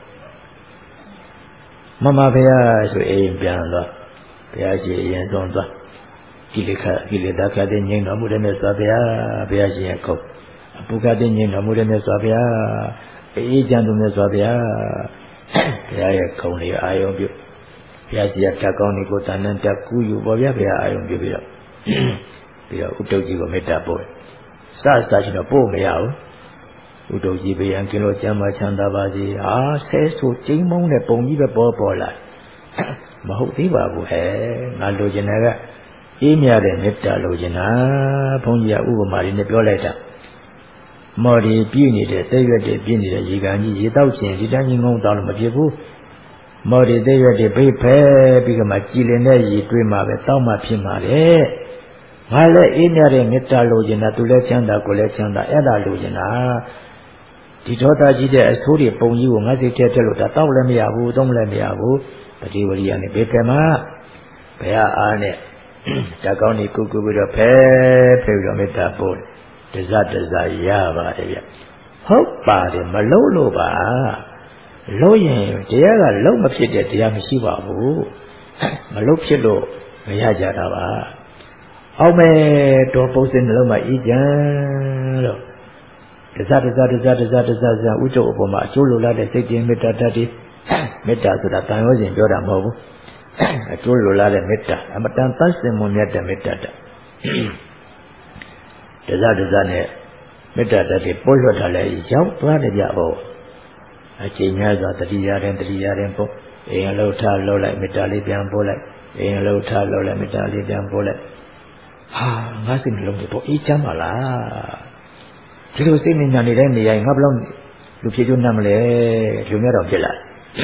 Mamma Pia, so a piano, Piaji and Zonda. Kilika, Kilidaka, the name of Mudemesa, Piaji and Coke. Bukadin in Amuda Mesavia, Agent of Mesavia, Pia Koni, I own you. Piazia Takoni Kotan Taku, Bovia, I own you. Pia Utoji Meta boy. Start starting a poor meow. Utoji and Kilo Chama Chandabazi, ah, says to Jimon the Pony the Bobola. Mahotiva, Naldo Genera, Emia the Meta Logena, Ponya Uva Marine Violeta. Mori Puni, the David Puni, the Gigani, without saying, the dining on down Majibu, မော်ဒီသေးရွက်တွေဖိဖဲပြီးကမှကြည်လင်တဲ့ရည်တွေးမှာပဲတောက်မှဖြစ်မှာလေငါလည်းအေးမြတဲ့မေတ္တာလိုချင်တာသူလည်းချမ်းသာကိုလည်းချမ်းသာအဲ့ဒါလိုချင်တာဒီဒေါသကြီးတဲ့အဆိုးတွေပုံကြီးကိုငါစိတ်ထဲတက်လို့ဒါတောက်လည်းမရဘူးသုံးလည်းမရဘူးပတိဝရိယနဲ့ဘေဖယ်မှာဘယ်အားနဲ့တကောင်းဒီကုကုပြီးတော့ဖဲဖဲပြီးတော့မေတ္တာပို့တဇတဇရပါတယ်ဗျဟုတ်ပါတယ်မလုံးလို့ပါလုံးရင်တရားကလုံးမဖြစ်တဲ့တရားမရှိပါဘူးမလုံးဖြစ်လို့မရကြတာပါအောင်မဲ့တော်ပုစင်နှလုံးမှာအေးချမ်းလို့တဇတဇတဇတဇတဇဇဥကျုပ်အပေါ်မှာအကျိုးလိုလားတဲ့စိတ်တင်မေတ္တာတတ်ဒီမေတ္တာဆိုတာတန်ရောစဉ်ပြောတာမဟုတ်ဘူးအကျိုးလိုလားတဲ့မေတ္တာအမတန်သတ်စင်မွန်မြတ်တဲ့မေတ္တာတတ်တဇတဇနဲ့မေတ္တာတတ်တွေပို့လွှတ်တာလည်းရောက်သွားတယ်ကြပေါ့အချိန်များစွာတတိယတဲ့တတိယတဲ့ပေါ့အိမ်အလုပ်ထားလုပ်လိုက်မေတ္တာလေးပြန်ပို့လိုက်အိမ်အလုပ်ထားလုပ်လိုက်မေတ္တာလေးပြန်ပို့လိုက်ဟာငါစိတ်နှလုံးတွေပေါ့အေးချမ်းပါလားဒီလိုစိတ်နဲ့ညာနေတဲ့နေရာငါဘလို့လူဖြစ်ကျွတ်နှံ့မလဲလူများတော့ဖြစ်လာ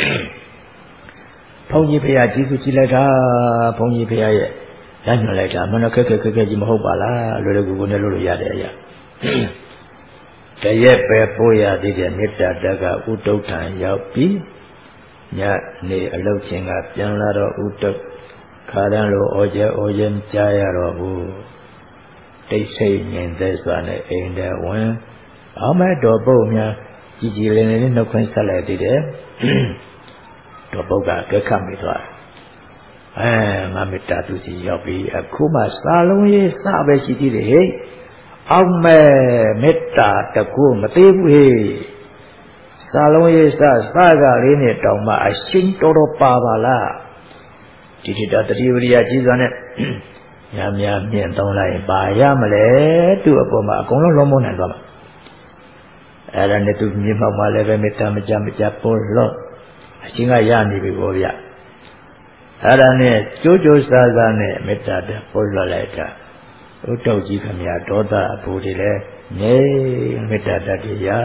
ဘုန်းကြီးဖေရကျေးဇူးကြီးလိုက်တာဘုန်းကြီးဖေရရဲ့ရညွှန်လိုက်တာမနှခက်ခက်ခက်ခက်ကြီးမဟုတ်ပါလားလွယ်လွယ်ကူကူနဲ့လုပ်လို့ရတဲ့အရာတရက်ပဲပို့ရသေးတဲ့မေတ္တာတက်ကဥတုဋ္ဌံရောက်ပြီးညနေအလုပ်ချင်းကပြန်လာတော့ဥတုခါရန်လိုဩကျဩကျကြားရတော့ဘူးတိတ်ဆိတ်ငြိမ်သက်စွာနဲ့အိမ်ထဲဝင်အောင်မဲ့တော်ပုတ်များကြည်ကြည်လင်လင်နှုတ်ခွန်းဆက်လိုက်သေးတယ်တော်ပုတ်ကကဲခတ်မိသွားအဲငါမေတ္တာသူစီရောက်ပြီးအခုမှစာလုံးရေးစပဲရှိသေးတယ်ဟဲ့အောင်မဲ့မေတ္တာတကူမသေးဘူးဟဲ့စာလုံးရေးစစကလေးနဲ့တောင်မှအရှင်းတော်တော်ပါပါလားဒီတိတတတိဝရိယကြီးစွာနဲ့ညာများမြင့်သုံးလိုက်ပါရမလဲသူ့အပေါ်မှာအကုန်လုံးလုံးမနိုင်သွားမှာအဲ့ဒါနဲ့သူမြင့်မောက်မှလည်းပဲမေတ္တာမကြမကြပေါ်လို့အရှင်ကရနေပြီပေါ့ဗျအဲ့ဒါနဲ့ကြိုးကြိုးစားစားနဲ့မေတ္တာတပေါ်လွှတ်လိုက်တာဥတုတ်ကြီးခမရဒေါသအဘူတွေလည်းငြိမ်မေတ္တာတတ်ရ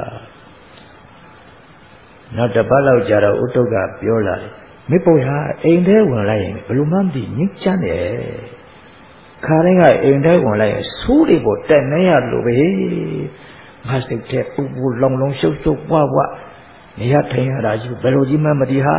နောက်တစ်ပတ်လောက်ကြာတော့ဥတုတ်ကပြောလာတယ်မေပုတ်ဟာအိမ်ထဲဝင်လိုက်ရင်ဘယ်လိုမှမသိညှင်းချမ်းတယ်ခါတိုင်းကအိမ်ထဲဝင်လိုက်ရင်ဆိုးတွေကိုတက်နေရလို့ပဲငါစိတ်ထဲပူပူလောင်လောင်ရှုပ်ရှုပ်ပွားပွားနေရထိုင်ရတာကြီးဘယ်လိုကြီးမှမသိဟာ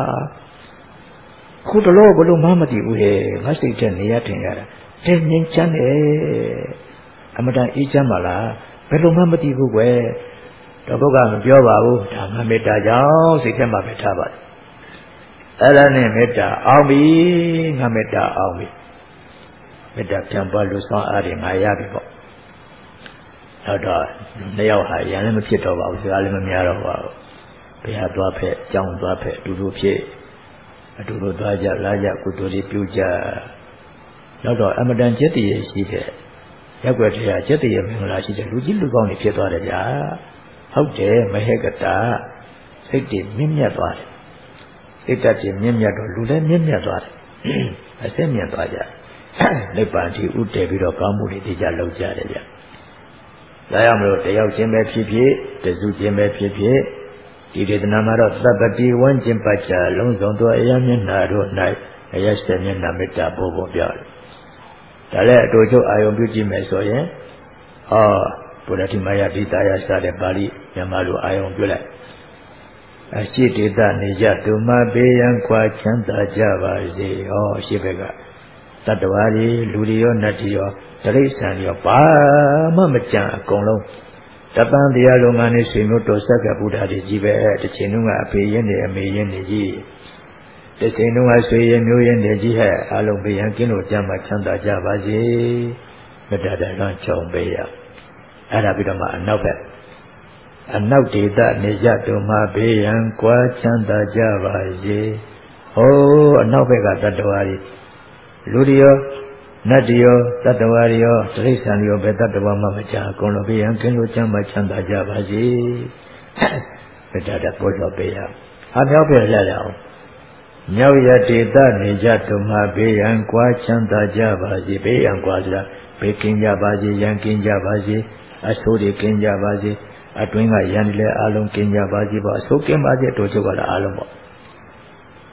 ခုတလို့ဘယ်လိုမှမသိဘူးဟဲ့ငါစိတ်ထဲနေရထိုင်ရတာတဲ့ညှင်းချမ်းတယ်အမတန်အေးချမ်းပါလားဘယ်လိုမှမသိဘူးကွယ်တော့ဘုရားမပြောပါဘူးဒါငါမေတ္တာကြောင့်စိတ်ထဲမှာပဲထားပါတယ်အဲ့ဒါနဲ့မေတ္တာအောင်ပြီငါမေတ္တာအောင်ပြီမေတ္တာပြန်ပွားလို့ဆောင်းအားတွေငါရပြီပေါ့နောက်တော့နှစ်ယောက်ဟာရန်လည်းမဖြစ်တော့ပါဘူးစကားလည်းမများတော့ပါဘူးဘုရားသွားဖက်ကြောင်းသွားဖက်အတူတူဖြစ်အတူတူသွားကြလာကြကုသိုလ်တွေပြုကြနောက်တော့အမတန်จิตတည်းရှိတဲ့ရက်ွက်တရားจิตတည်းမင်္ဂလာရှိတဲ့လူကြီးလူကောင်းတွေဖြစ်သွားတယ်ဗျာဟုတ်တယ်မဟေကတာစိတ်တွေမြင့်မြတ်သွားတယ်စိတ်ဓာတ်ကြီးမြင့်မြတ်တော့လူလည်းမြင့်မြတ်သွားတယ်အစစ်မြတ်သွားကြနိဗ္ဗာန်ကြီးဥတည်ပြီးတော့ကောင်းမှုတွေသိကြလောက်ကြတယ်ဗျဒါကြောင့်မလို့တယောက်ချင်းပဲဖြစ်ဖြစ်တစုချင်းပဲဖြစ်ဖြစ်ဒီဒေသနာမှာတော့သဗ္ဗတိဝန်းကျင်ပတ်ချလုံးစုံသောအယမျက်နာတို့၌အယစမျက်နာမေတ္တာပို့ဖို့ပြောတယ်ဒါလည်းအတူချုပ်အာယုံပြုကြည့်မယ်ဆိုရင်ဟောဗုဒ္ဓတိမယတိတာယစတဲ့ပါဠိမြန်မာလိုအာယုံပြုလိုက်အရှိတေတနေကြသူမဘေးရန်ခွာချမ်းသာကြပါစေဟောအရှိဘက်ကတတ္တဝါတွေလူတွေရောနတ်တွေရောတိရစ္ဆာန်တွေရောဘာမှမကြံအကုန်လုံးတပန်းတရားလုံးကနေဆွေမျိုးတော်ဆက်ကဗုဒ္ဓတွေကြီးပဲတစ်ချိန်လုံးကအဖေရင်းနေအမေရင်းနေကြီးတစ်ချိန်လုံးကဆွေရင်းမျိုးရင်းနေကြီးဟဲ့အလုံးဘေးရန်ကင်းလို့ကြမ်းမှချမ်းသာကြပါစေမေတ္တာတရားချောင်းပေးရအဲ့ဒါပြီးတော့မှအနောက်ဘက်အနောက်ဒေသနေကြသူမဘေးရန်ကွာချမ်းသာကြပါစေဟိုးအနောက်ဘက်ကတတ္တဝါတွေလူတွေရောနတ်တွေရောတတ္တဝါတွေရောတိရစ္ဆာန်တွေရောဘယ်တတ္တဝါမှမကြအကုန်လုံးဘေးရန်ကင်းလို့ချမ်းသာချမ်းသာကြပါစေမေတ္တာတပေါ်တော်ပေးရဟာမြောက်ပြလှရအောင်မြောက်ရဒေသနေကြသူမဘေးရန်ကွာချမ်းသာကြပါစေဘေးရန်ကွာဆိုတာဘေးကင်းကြပါစေရန်ကင်းကြပါစေအဆိုးတွေကင်းကြပါစေအတွင်းကရန်တွေလည်းအလုံးကင်းကြပါစေပေါ့အဆိုးကင်းပါစေတို့ချုပ်ကလည်းအလုံးပေါ့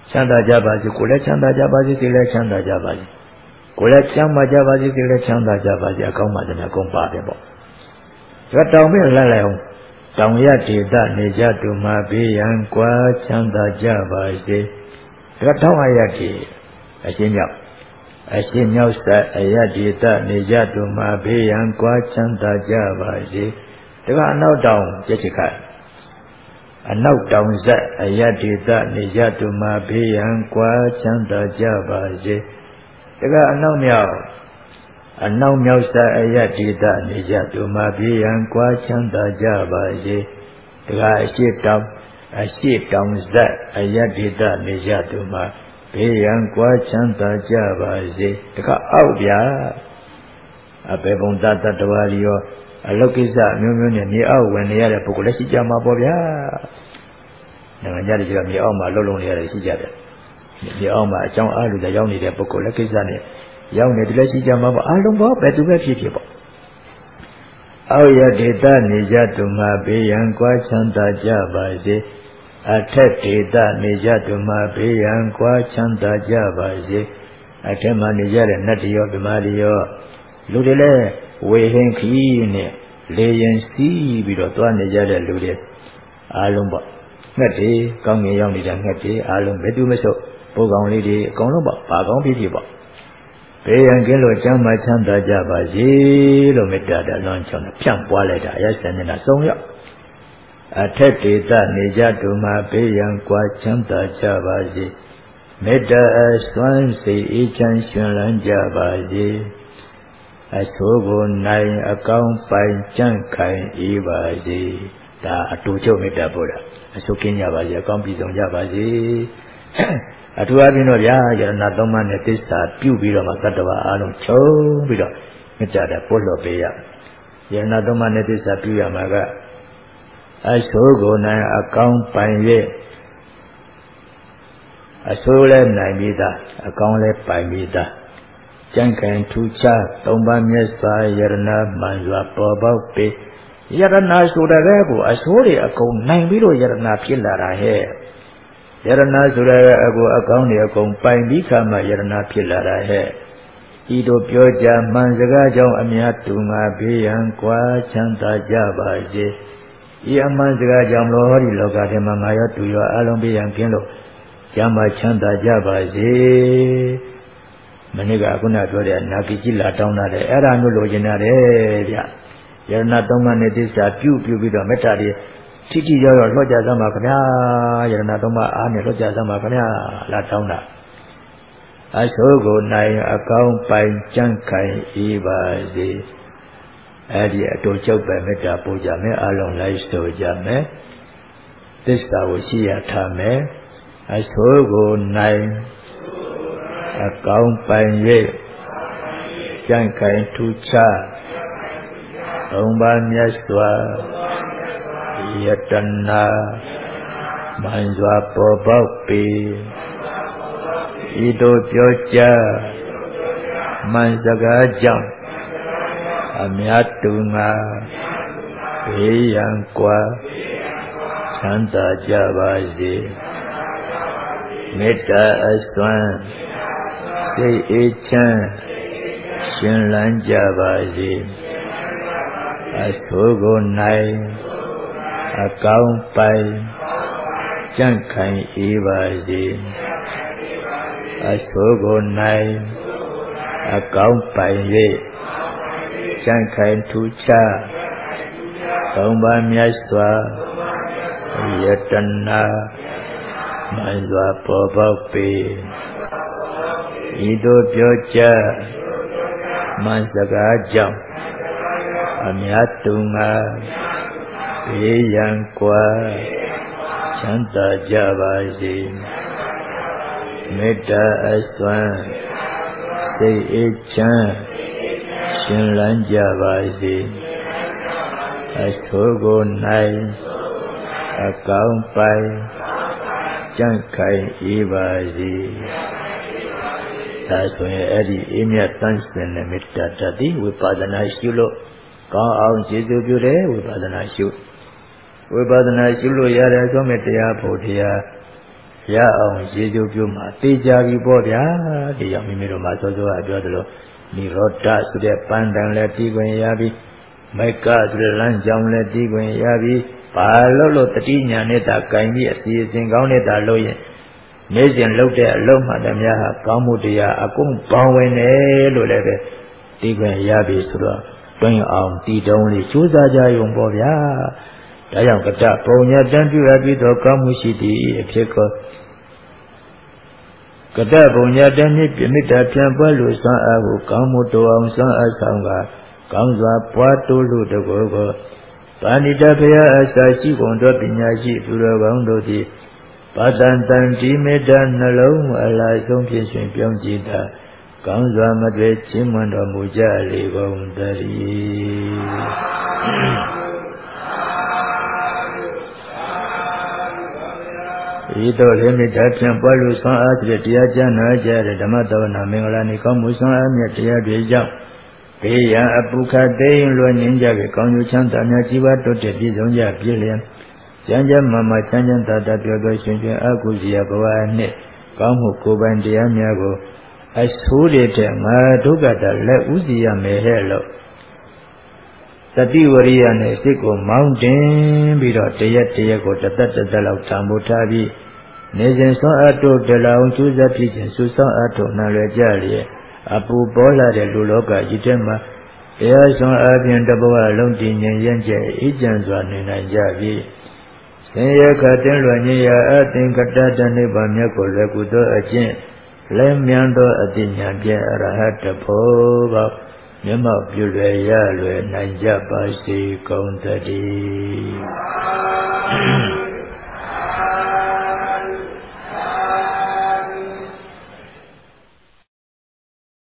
ချမ်းသာကြပါစေကိုယ်လည်းချမ်းသာကြပါစေစိတ်လည်းချမ်းသာကြပါစေကိုယ်လည်းချမ်းသာကြပါစေစိတ်လည်းချမ်းသာကြပါစေအကောင်းမှတည်းအကုန်ပါတယ်ပေါ့ဒါတောင်ပြလှလိုက်အောင်တောင်ရဒေသနေကြသူမှာဘေးရန်ကွာချမ်းသာကြပါစေဒါတောင်အရတိအရှင်းမြောက်အရှင်းမြောက်ဆက်အရဒေသနေကြသူမှာဘေးရန်ကွာချမ်းသာကြပါစေဒါကအနောက်တောင်ကျက်ချစ်ခိုင်အနောက်တောင်ဆက်အယတ္တိတနေကြသူမှာဘေးရန်ကွာချမ်းသာကြပါစေဒါကအနောက်မြောက်အနောက်မြောက်ဆက်အယတ္တိတနေကြသူမှာဘေးရန်ကွာချမ်းသာကြပါစေဒါကအရှိတောင်အရှိတောင်ဆက်အယတ္တိတနေကြသူမှာဘေးရန်ကွာချမ်းသာကြပါစေဒါကအောက်ဗျာအပေပုံတတ္တဝါလျောအလုတ်ကိစ္စမျိုးမျိုးနဲ့မြေအောက်ဝင်နေရတဲ့ပုဂ္ဂိုလ်လည်းရှိကြမှာပေါ့ဗျာ။နိုင်ငံခြားတွေကမြေအောက်မှာလှုပ်လှုပ်နေရတယ်ရှိကြတယ်။မြေအောက်မှာအကြောင်းအားလို့ရောက်နေတဲ့ပုဂ္ဂိုလ်လည်းကိစ္စနဲ့ရောက်နေတယ်လည်းရှိကြမှာပေါ့အလုံးပေါ့ဘယ်သူပဲဖြစ်ဖြစ်ပေါ့။အောက်ရဒေသနေကြသူမှာဘေးရန်ကွာချမ်းသာကြပါစေ။အထက်ဒေသနေကြသူမှာဘေးရန်ကွာချမ်းသာကြပါစေ။အထက်မှာနေကြတဲ့နတ်တရောဗမာတရောလူတွေလည်းဝေဟင်ခီးနဲ့လေရင်စီးပြီးတော့သွားနေကြတဲ့လူတွေအားလုံးပေါ့ငှက်တွေကောင်းငင်ရောက်နေတဲ့ငှက်တွေအားလုံးဘယ်သူမဆိုပိုးကောင်လေးတွေအကုန်လုံးပေါ့ဘာကောင်းဖြစ်ဖြစ်ပေါ့ဘေးရန်ကင်းလို့ကျမ်းမာချမ်းသာကြပါစေလို့မေတ္တာတော်လွန်ချောင်းနဲ့ဖြန့်ပွားလိုက်တာအရဆန်နေတာသုံးရောက်အထက်ဒေသနေကြသူမှာဘေးရန်ကွာချမ်းသာကြပါစေမေတ္တာအစွမ်းစိတ်အေးချမ်းရှင်လန်းကြပါစေအဆိုးကိုနိုင်အကောင်းပိုင်ကြန့်ခိုင်အေးပါစေဒါအတူချုပ်မေတ္တာပို့တာအဆိုးကင်းကြပါစေအကောင်းပြည်စုံကြပါစေအထူးအပြင်တော့ဗျာယရဏသုံးပါးနဲ့သစ္စာပြုပြီးတော့မှတတ္တဝါအားလုံးချုပ်ပြီးတော့မေတ္တာတဲ့ပို့လို့ပေးရယရဏသုံးပါးနဲ့သစ္စာပြုရမှာကအဆိုးကိုနိုင်အကောင်းပိုင်၍အဆိုးလည်းနိုင်ပြီးသားအကောင်းလည်းပိုင်ပြီးသားကျန်ကန်ထူးခြားသုံးပါးမြတ်စွာယရဏမှန်စွာပေါ်ပေါက်ပေယရဏဆိုတဲ့ကိုအဆိုးတွေအကုန်နိုင်ပြီးတော့ယရဏဖြစ်လာတာဟဲ့ယရဏဆိုတဲ့အကိုအကောင်းတွေအကုန်ပိုင်ပြီးခါမှယရဏဖြစ်လာတာဟဲ့ဤတို့ပြောကြမှန်စကားကြောင့်အများတူငါဘေးရန်ကွာချမ်းသာကြပါစေဤအမှန်စကားကြောင့်လောဟောဒီလောကထဲမှာငါရောတူရောအလုံးဘေးရန်ကင်းလို့ကျမ်းမာချမ်းသာကြပါစေမနေ့ကခုနပြောတဲ့နာဂီကြီးလာတောင်းတာလေအဲ့ဒါမျိုးလိုချင်တာလေဗျယရဏသုံးပါးနဲ့သစ္စာပြုပြုပြီးတော့မေတ္တာတွေထိထိရောက်ရောက်လွှတ်ကြသမှာခင်ဗျာယရဏသုံးပါးအားနဲ့လွှတ်ကြသမှာခင်ဗျာလာတောင်းတာအဆိုးကိုနိုင်အကောင်းပိုင်ကြန့်ခိုင်အေးပါစေအဲ့ဒီအတူချုပ်ပဲမေတ္တာပို့ကြမယ်အလုံးလိုက်ဆိုကြမယ်သစ္စာကိုရှိရထားမယ်အဆိုးကိုနိုင်အကောင်းပိုင်၍ကြန့်ခိုင်ထူးခြားသုံးပါးမြတ်စွာယတနာမှန်စွာပေါ်ပေါက်ပေဤတို့ပြောကြားမှန်စကားကြောင့်အမြတ်တူငါဘေးရန်ကွာချမ်းသာကြပါစေမေတ္တာအစွမ်းစိတ်အေးချမ်းရှင်လန်းကြပါစေအဆိုးကိုနိုင်အကောင်းပိုင်ကြန့်ခိုင်အေးပါစေအဆိုးကိုနိုင်အကောင်းပိုင်၍ကြန့်ခိုင်ထူးခြားသုံးပါးမြတ်စွာယတနာမှန်စွာပေါ်ပေါက်ပေဤတို့ပြောကြားမှန်စကားကြောင့်အမြတ်တူငါဘေးရန်ကွာချမ်းသာကြပါစေမေတ္တာအစွမ်းစိတ်အေးချမ်းရှင်လန်းကြပါစေအဆိုးကိုနိုင်အကောင်းပိုင်ကြန့်ခိုင်အေးပါစေဒါဆိုရင်အဲ့ဒီအေးမြတ်တန်စင်တဲ့မေတ္တာတတ်သည်ဝိပဿနာရှုလို့ကောင်းအောင်ကျေစုပြုတယ်ဝိပဿနာရှုဝိပဿနာရှုလို့ရတဲ့သောမေတရားဖို့တရားရအောင်ရေစုပ်ပြုမှာသိကြပြီပေါ့ဗျာဒီကြောင့်မိမိတို့မှာစောစောကပြောသလိုနိရောဓဆိုတဲ့ပန်းတန်လည်းပြီးခွင့်ရပြီမိကဆိုတဲ့လမ်းကြောင်းလည်းပြီးခွင့်ရပြီဘာလို့လို့တတိညာနဲ့တာကင်ပြီးအစီအစဉ်ကောင်းနဲ့တာလို့ရင်နေ့စဉ်လုပ်တဲ့အလုံးမှတည်းများဟာကောင်းမှုတရားအကုန်ပေါင်းဝင်တယ်လို့လည်းပဲပြီးခွင့်ရပြီဆိုတော့တွင်အောင်တည်တုံးလေးကြိုးစားကြရုံပေါ့ဗျာဒါကြောင့်ကတ္တပုံညာတန်ပြုရပြီးတော့ကောင်းမှုရှိသည်အဖြစ်ကောကတ္တပုံညာတန်မြင့်ပြမိတ္တာပြန်ပွားလို့စွမ်းအားကိုကောင်းမှုတော်အောင်စွမ်းအားဆောင်ကကောင်းစွာပွားတိုးလို့တကောကောပါဏိတဖရာအစာရှိကုန်သောပညာရှိသူတော်ကောင်းတို့သည်ပါတန်တန်ဒီမေတ္တာနှလုံးအလားဆုံးဖြင့်ရှင်ပြောင်းကြည်တာကောင်းစွာမတွေ့ချင်းမွန်တော်မူကြလေကုန်တည်းဤသို့လေမေတ္တာဖြင့်ပွားလို့ဆွမ်းအားစေတရားကျမ်းနာကြတဲ့ဓမ္မသဝနာမင်္ဂလာနေကောင်းမှုဆွမ်းအားမြတ်တရားတွေကြောင့်ဘေးရန်အပုခတ်သိမ်းလွှဲငြိမ်းကြပြီကောင်းကျိုးချမ်းသာများကြီးပွားတိုးတက်ပြည့်စုံကြပြည့်လျင်ကျမ်းကျမ်းမာမာချမ်းချမ်းသာသာပျော်ပျော်ရွှင်ရွှင်အကုစီယဘဝနှင့်ကောင်းမှုကိုယ်ပိုင်တရားများကိုအဆိုးတဲ့ငါဒုက္ခတလက်ဥစီရမယ်ဟဲ့လို့တတိဝရိယနဲ့စိတ်ကိုမောင်းတင်ပြီးတော့တရက်တရက်ကိုတသက်တသက်လောက်တံမိုးထားပြီးနေစဉ်ဆွမ်းအားတို့တလောင်ကျူးစားဖြစ်ခြင်းစုဆောင်အားထုတ်နာလွယ်ကြလျက်အပူပေါ်လာတဲ့လူလောကကြီးထဲမှာတရားဆွမ်းအားဖြင့်တဘဝလုံးတည်ငြိမ်ရင့်ကျက်အေးချမ်းစွာနေနိုင်ကြပြီဆင်းရဲခတ်တင်းလွယ်ခြင်းရာအသင်္ကတတနိဗ္ဗာန်မြတ်ကိုလွယ်ကူသောအကျင့်လဲမြန်သောအတိညာပြည့်အရဟတဖို့ကမျက်မှောက်ပြုလွယ်ရလွယ်နိုင်ကြပါစေကုန်သတည်း